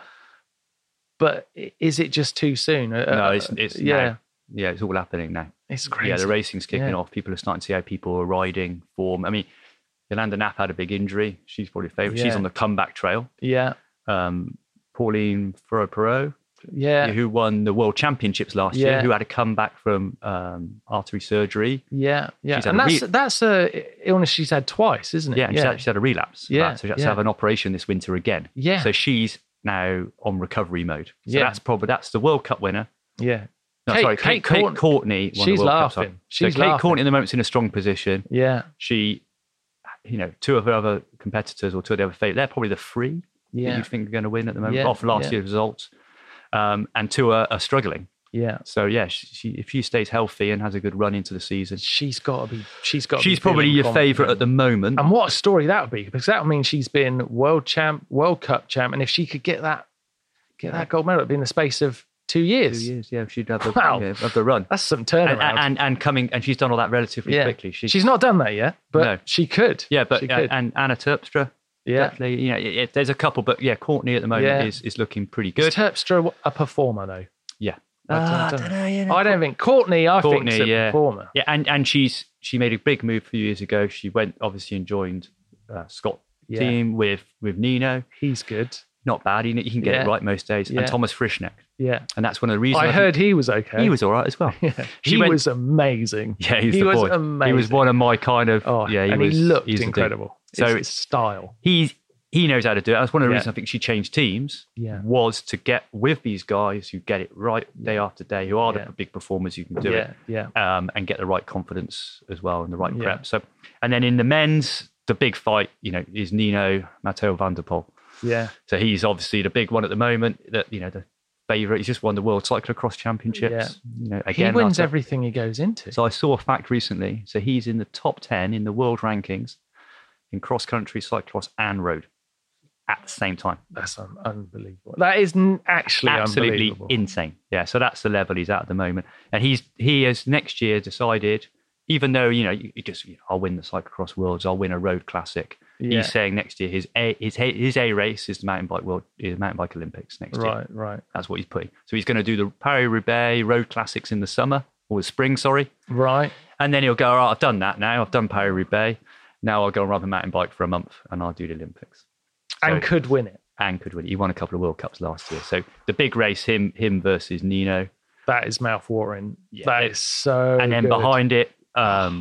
but is it just too soon? Uh, No, it's it's yeah. now. Yeah, it's all happening now. It's crazy. Yeah, the racing's kicking Yeah. off. People are starting to see how people are riding form. I mean, Yolanda Knapp had a big injury. She's probably a favourite. She's Yeah. on the comeback trail. Yeah. Um, Pauline Ferro-Perot, Yeah. who won the World Championships last Yeah. year, who had a comeback from um, artery surgery. Yeah. Yeah. She's had And a that's re- that's a illness she's had twice, isn't it? Yeah, and she's, had, she's had a relapse. of Yeah, that, so she had to yeah. have an operation this winter again. Yeah. So she's now on recovery mode. So Yeah. that's probably that's the World Cup winner. Yeah. No, Kate- sorry, Kate Kate, Kate Courtney- Courtney won she's the World Cup. laughing. Sorry. She's so Kate laughing. Courtney at the moment's in a strong position. Yeah. She, you know, two of her other competitors or two of the other favourites, they're probably the three that Yeah. you think are going to win at the moment Yeah, off last yeah. year's results. Um, and two are, are struggling. Yeah. So yeah, she, she, if she stays healthy and has a good run into the season, She's got to be. She's got. she's probably your favourite at the moment. And what a story that would be, because that would mean she's been world champ, World Cup champ, and if she could get that, get that gold medal, it'd be in the space of two Two years. years, yeah, she'd have the, Wow. yeah, have the run. That's some And, turnaround. and and coming and she's done all that relatively yeah. quickly. She, She's not done that yet, but No. she could. yeah, but she uh, could. and Anna Terpstra, yeah. definitely, you know, it, it- there's a couple, but yeah, Courtney at the moment Yeah. is is looking pretty Is good. Terpstra a performer though? Yeah, I don't- Ah, I don't dunno, you know. I don't think Courtney. I Courtney, think is a yeah. performer. Yeah, and and she's she made a big move a few years ago. She went obviously and joined uh, Scott Yeah. team with with Nino. He's good. Not bad. He, he can get Yeah. it right most days. Yeah. And Thomas Frischneck, Yeah. and that's one of the reasons I think heard he was okay. he was all right as well. Yeah. She He went- was amazing. Yeah, he's he the was boy. amazing. He was one of my kind of Oh, yeah. He and was, he looked he's the dude. incredible. So it's his style. He he knows how to do it. That's one of the Yeah. reasons I think she changed teams. Yeah. Was to get with these guys who get it right day after day, who are Yeah. the big performers who can do yeah. it. Yeah. Um, and get the right confidence as well and the right Yeah. prep. So, and then in the men's, the big fight, you know, is Nino Matteo van der Poel. Yeah. So he's obviously the big one at the moment. That you know, the favourite. He's just won the World Cyclocross Championships. Yeah. You know, again, he wins last- everything he goes into. So I saw a fact recently. So he's in the top ten in the world rankings in cross country, cyclocross, and road at the same time. That's un- unbelievable. That is n- actually Absolutely unbelievable. insane. Yeah, so that's the level he's at at the moment, and he's he has next year decided, even though you know you, you just you know, I'll win the cyclocross worlds, I'll win a road classic. Yeah. He's saying next year his a his a- his A race is the mountain bike world, is mountain bike Olympics next year. Right. Right. That's what he's putting. So he's going to do the Paris Roubaix road classics in the summer or the spring, sorry, Right. and then he'll go. All right, I've done that now. I've done Paris Roubaix. Now I'll go and ride a mountain bike for a month, and I'll do the Olympics. And So- could win it. and could win. He won a couple of World Cups last year. So the big race, him him versus Nino. That is mouth-watering. Yeah. That is so. And then good. behind it, um,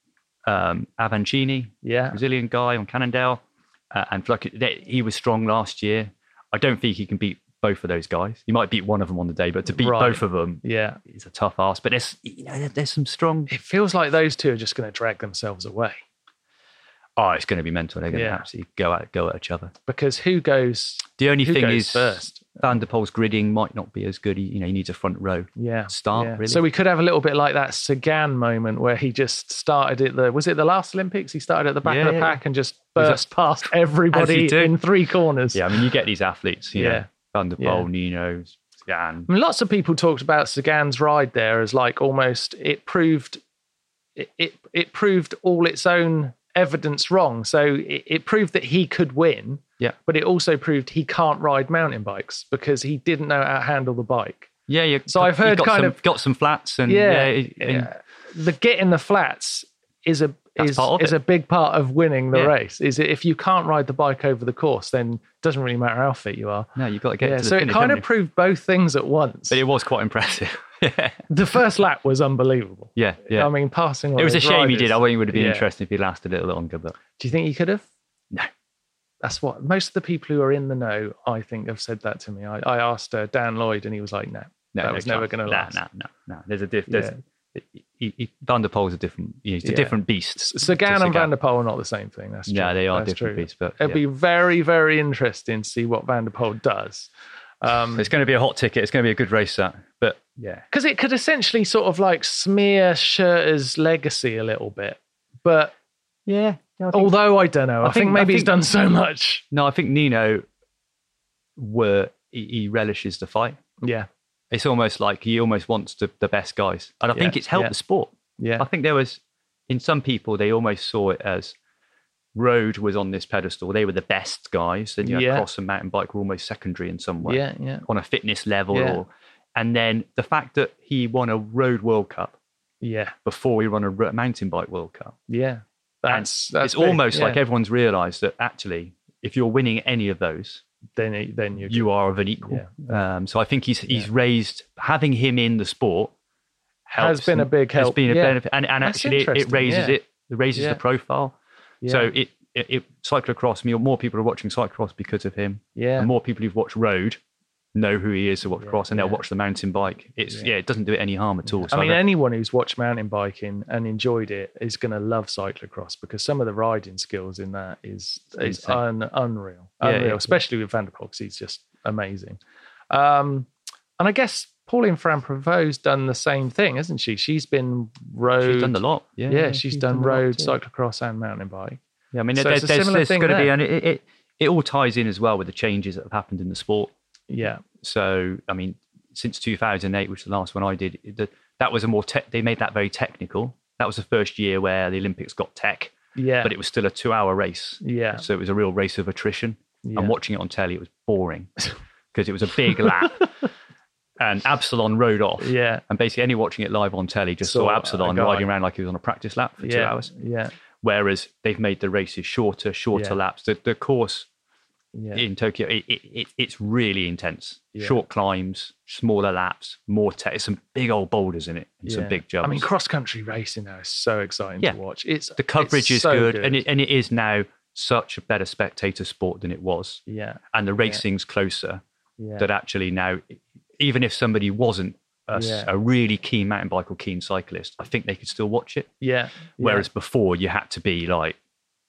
um, Avancini, Yeah. Brazilian guy on Cannondale. Uh, and like, they- he was strong last year. I don't think he can beat both of those guys. He might beat one of them on the day, but to beat Right. both of them Yeah. is a tough ask. But there's, you know, there- there's some strong. It feels like those two are just going to drag themselves away Oh, it's going to be mental. They're going to Yeah. absolutely go at go at each other. because who goes? The only Who thing goes is, first? Van der Poel's gridding might not be as good. He, you know, he needs a front row Yeah. start. yeah. Really. So we could have a little bit like that Sagan moment where he just started at the. Was it the last Olympics? He started at the back Yeah, of the yeah, pack and just Was burst past everybody do. in three corners. Yeah, I mean, you get these athletes, you Yeah. know, Van der Yeah. Poel, Nino, Sagan. I mean, lots of people talked about Sagan's ride there as like almost it proved it it, it proved all its own evidence wrong. So it, it proved that he could win, Yeah. but it also proved he can't ride mountain bikes because he didn't know how to handle the bike. Yeah, you, So I've you heard got kind some, of- got some flats and Yeah, yeah, it- and yeah. The getting the flats is a That's is, part of is it. a big part of winning the Yeah. race. Is it if you can't ride the bike over the course, then it doesn't really matter how fit you are. no, you've got to get Yeah, to the so it finish, kind haven't of you? proved both things at once. But it was quite impressive. yeah, The first lap was unbelievable. yeah, yeah. I mean, passing. all it was a those shame he riders. did. I think it would have been Yeah. interesting if he lasted a little longer, but Do you think he could have? no. That's what most of the people who are in the know, I think, have said that to me. I, I asked uh, Dan Lloyd, and he was like, "No, no, that no was never chance. going to nah, last. No, no, no. There's a diff. There's Yeah. he, he, Van der Poel's a different. You know, he's a Yeah. different beast. Sagan to and Van der Poel are not the same thing. That's true. No, they are That's different true. beasts. But It'd yeah. be very, very interesting to see what Van der Poel does. Um, It's going to be a hot ticket. It's going to be a good race, that. But yeah, because it could essentially sort of like smear Schurter's legacy a little bit. But yeah. I think, although I don't know, I, I think, think- maybe I he's think- done so much. no, I think Nino were he, he relishes the fight. Yeah, It's almost like he almost wants the, the best guys, and I think Yeah, it's helped yeah. the sport. yeah, I think there was, in some people, they almost saw it as road was on this pedestal. They were the best guys. Then you had Yeah. cross and mountain bike were almost secondary in some way yeah, yeah, on a fitness level. Yeah. Or, and then the fact that he won a road World Cup yeah, before he won a ro- mountain bike World Cup. yeah. That's, that's it's big, almost yeah. like everyone's realised that actually, if you're winning any of those, then then you you are of an equal. Yeah. Um, so I think he's he's Yeah. raised having him in the sport has helps been a and big help. Has been a yeah. benefit, and, and That's actually it, it interesting, raises yeah. it, it raises Yeah. the profile. Yeah. So it, it, it cyclocross. More, more people are watching cyclocross because of him. yeah, And more people who've watched road know who he is to watch Yeah, cross, and they'll yeah. watch the mountain bike. It's Yeah. yeah. it doesn't do it any harm at all. So I mean, re- anyone who's watched mountain biking and enjoyed it is going to love cyclocross because some of the riding skills in that is is Insane. un, unreal, Yeah, unreal. yeah. Especially with Van der Poel, because he's just amazing. Um, and I guess Pauline Fran Provost's done the same thing, hasn't she? She's been road. she's done a lot. Yeah, Yeah, she's, done, a lot road, too. cyclocross, and mountain bike. Yeah, I mean, So there's, it's a there's, similar there's thing going to be, there. and it, it it all ties in as well with the changes that have happened in the sport. Yeah, So, I mean, since two thousand eight, which is the last one I did, the, that was a more tech. They made that very technical. That was the first year where the Olympics got tech, yeah, but it was still a two-hour race. yeah, So it was a real race of attrition. yeah. And watching it on telly, it was boring because it was a big lap. And Absalon rode off. yeah, And basically, any watching it live on telly just Saw saw a Absalon guy. riding around like he was on a practice lap for yeah, two hours. yeah, Whereas they've made the races shorter, shorter Yeah. laps. The, the course yeah, in Tokyo, it, it, it, it's really intense. Yeah. Short climbs, smaller laps, more tech. Some big old boulders in it, and some Yeah. big jumps. I mean, cross country racing now is so exciting Yeah. to watch. It's the coverage it's is so good, and it and it is now such a better spectator sport than it was, yeah, and the racing's closer. yeah, That actually now, even if somebody wasn't a, s- Yeah. a really keen mountain bike or keen cyclist, I think they could still watch it. yeah. Whereas before, you had to be like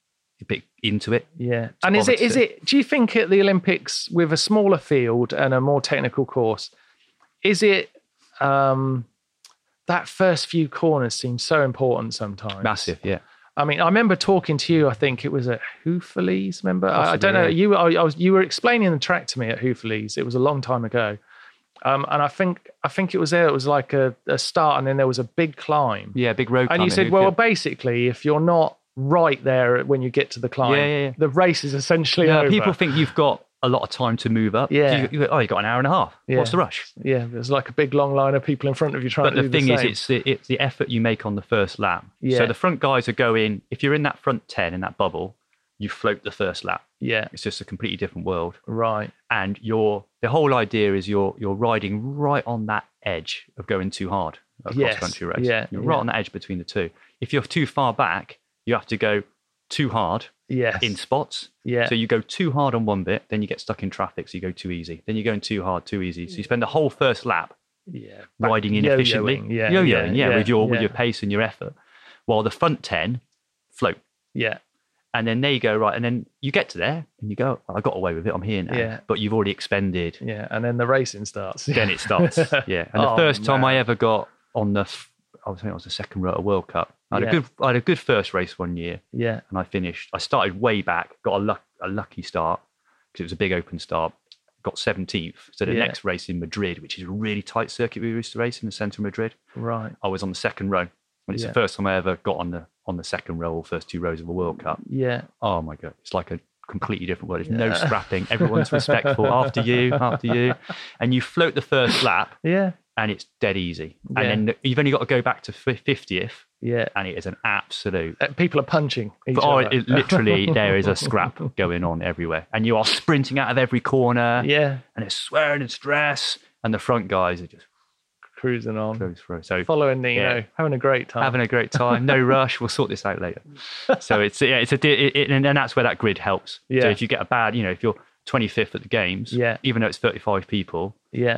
a bit into it. Yeah. And is it, bother is to- it, do you think at the Olympics with a smaller field and a more technical course, is it, um, that first few corners seem so important sometimes? Massive, yeah. I mean, I remember talking to you, I think it was at Houffalize, remember? I, I Possibly, don't know. yeah. You, I, I was, you were explaining the track to me at Houffalize. It was a long time ago. Um, and I think, I think it was there. It was like a, a start and then there was a big climb. Yeah, big road. And you climb said, in well, Hooffield. basically, if you're not right there when you get to the climb, Yeah, yeah, yeah. the race is essentially yeah, over. people think you've got a lot of time to move up. Yeah. You, you go, oh, you got an hour and a half. Yeah. What's the rush? Yeah, there's like a big long line of people in front of you trying But to the do thing the is, same. it's the, it's the effort you make on the first lap. Yeah. So the front guys are going, if you're in that front ten in that bubble, you float the first lap. yeah, It's just a completely different world. right. And you're, the whole idea is you're you're riding right on that edge of going too hard at a Yes. cross-country race. Yeah, You're yeah. right on that edge between the two. If you're too far back, you have to go too hard Yes. in spots. yeah. So you go too hard on one bit, then you get stuck in traffic, so you go too easy. Then you're going too hard, too easy. So you spend the whole first lap yeah. riding Back- inefficiently, yo-yoing, Yeah. yo-yoing, yeah, with your with yeah, your pace and your effort, while the front ten float, Yeah. and then they go right, and then you get to there and you go, oh, I got away with it, I'm here now. Yeah. But you've already expended. Yeah. And then the racing starts. Then it starts. Yeah, and the Oh, first time man. I ever got on the, f- I was think it was the second row at a World Cup. I had Yeah. a good, I had a good first race one year, Yeah. and I finished. I started way back, got a luck, a lucky start because it was a big open start. Got seventeenth. So the Yeah. next race in Madrid, which is a really tight circuit we used to race in the centre of Madrid, Right. I was on the second row. And it's Yeah. the first time I ever got on the on the second row or first two rows of a World Cup. Yeah. Oh my God. It's like a completely different world. There's no scrapping. Everyone's respectful after you, after you. And you float the first lap Yeah. and it's dead easy. Yeah. And then you've only got to go back to fiftieth Yeah. and it is an absolute. Uh, People are punching each Oh, other. it, literally, there is a scrap going on everywhere. And you are sprinting out of every corner Yeah. and it's swearing and stress. And the front guys are just Cruising on. goes through. So Following Nino. Yeah. Having a great time. having a great time, no rush. We'll sort this out later. So it's yeah, it's a di- it, it, and then that's where that grid helps. Yeah. So if you get a bad, you know, if you're twenty-fifth at the games, Yeah. even though it's thirty-five people, Yeah.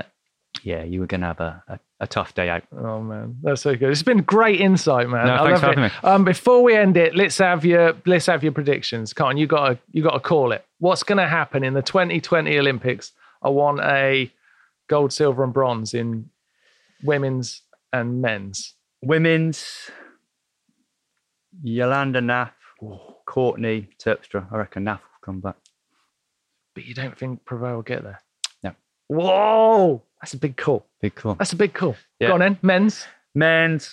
Yeah, you were going to have a, a, a tough day out. Oh man, that's so good. It's been great insight, man. No, I thanks love for it. having me. Um, before we end it, let's have your let's have your predictions. Come on, you got to you got to call it. What's going to happen in the twenty twenty Olympics? I want a gold, silver, and bronze in women's and men's. Women's, Yolanda Naff, Courtney Terpstra. I reckon Naff will come back. But you don't think Prevost will get there? No. Whoa, that's a big call. Big call. That's a big call. Yeah. Go on then, men's. Men's.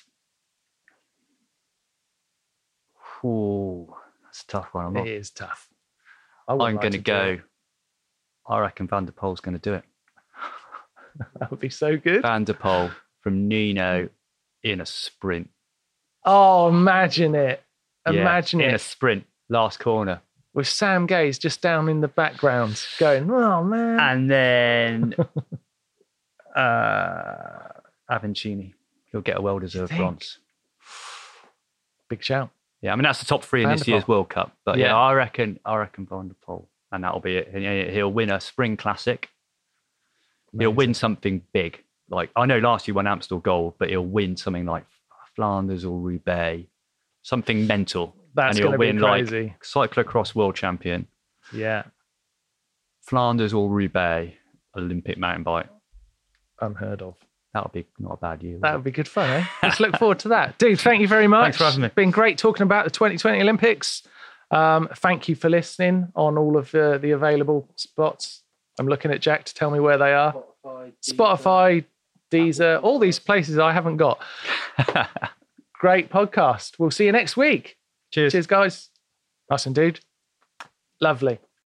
Ooh, that's a tough one. I'm, not, It is tough. I would I'm like going to to do go. it. I reckon Van der Poel's going to do it. That would be so good. Van der Poel from Nino in a sprint. Oh, imagine it. Yeah, Imagine in it. a sprint, last corner. With Sam Gaze just down in the background going, oh, man. And then uh, Avancini. He'll get a well-deserved think? bronze. Big shout. Yeah, I mean, that's the top three in Van this der year's Poel. World Cup. But yeah, Yeah. I reckon I reckon Van der Poel. And that'll be it. And he'll win a spring classic. He'll win something big. Like, I know last year he won Amstel gold, but he'll win something like Flanders or Roubaix. Something mental. That's and he'll going to be win crazy. like cyclocross world champion, Yeah, Flanders or Roubaix, Olympic mountain bike. unheard of. That'll be not a bad year. will That it? would be good fun, eh? Let's look forward to that. Dude, thank you very much. Thanks for having me. It's been great talking about the twenty twenty Olympics. Um, thank you for listening on all of uh, the available spots. I'm looking at Jack to tell me where they are. Spotify, Spotify, Deezer, all these places I haven't got. Great podcast. We'll see you next week. Cheers. Cheers, guys. Nice and dude. Lovely.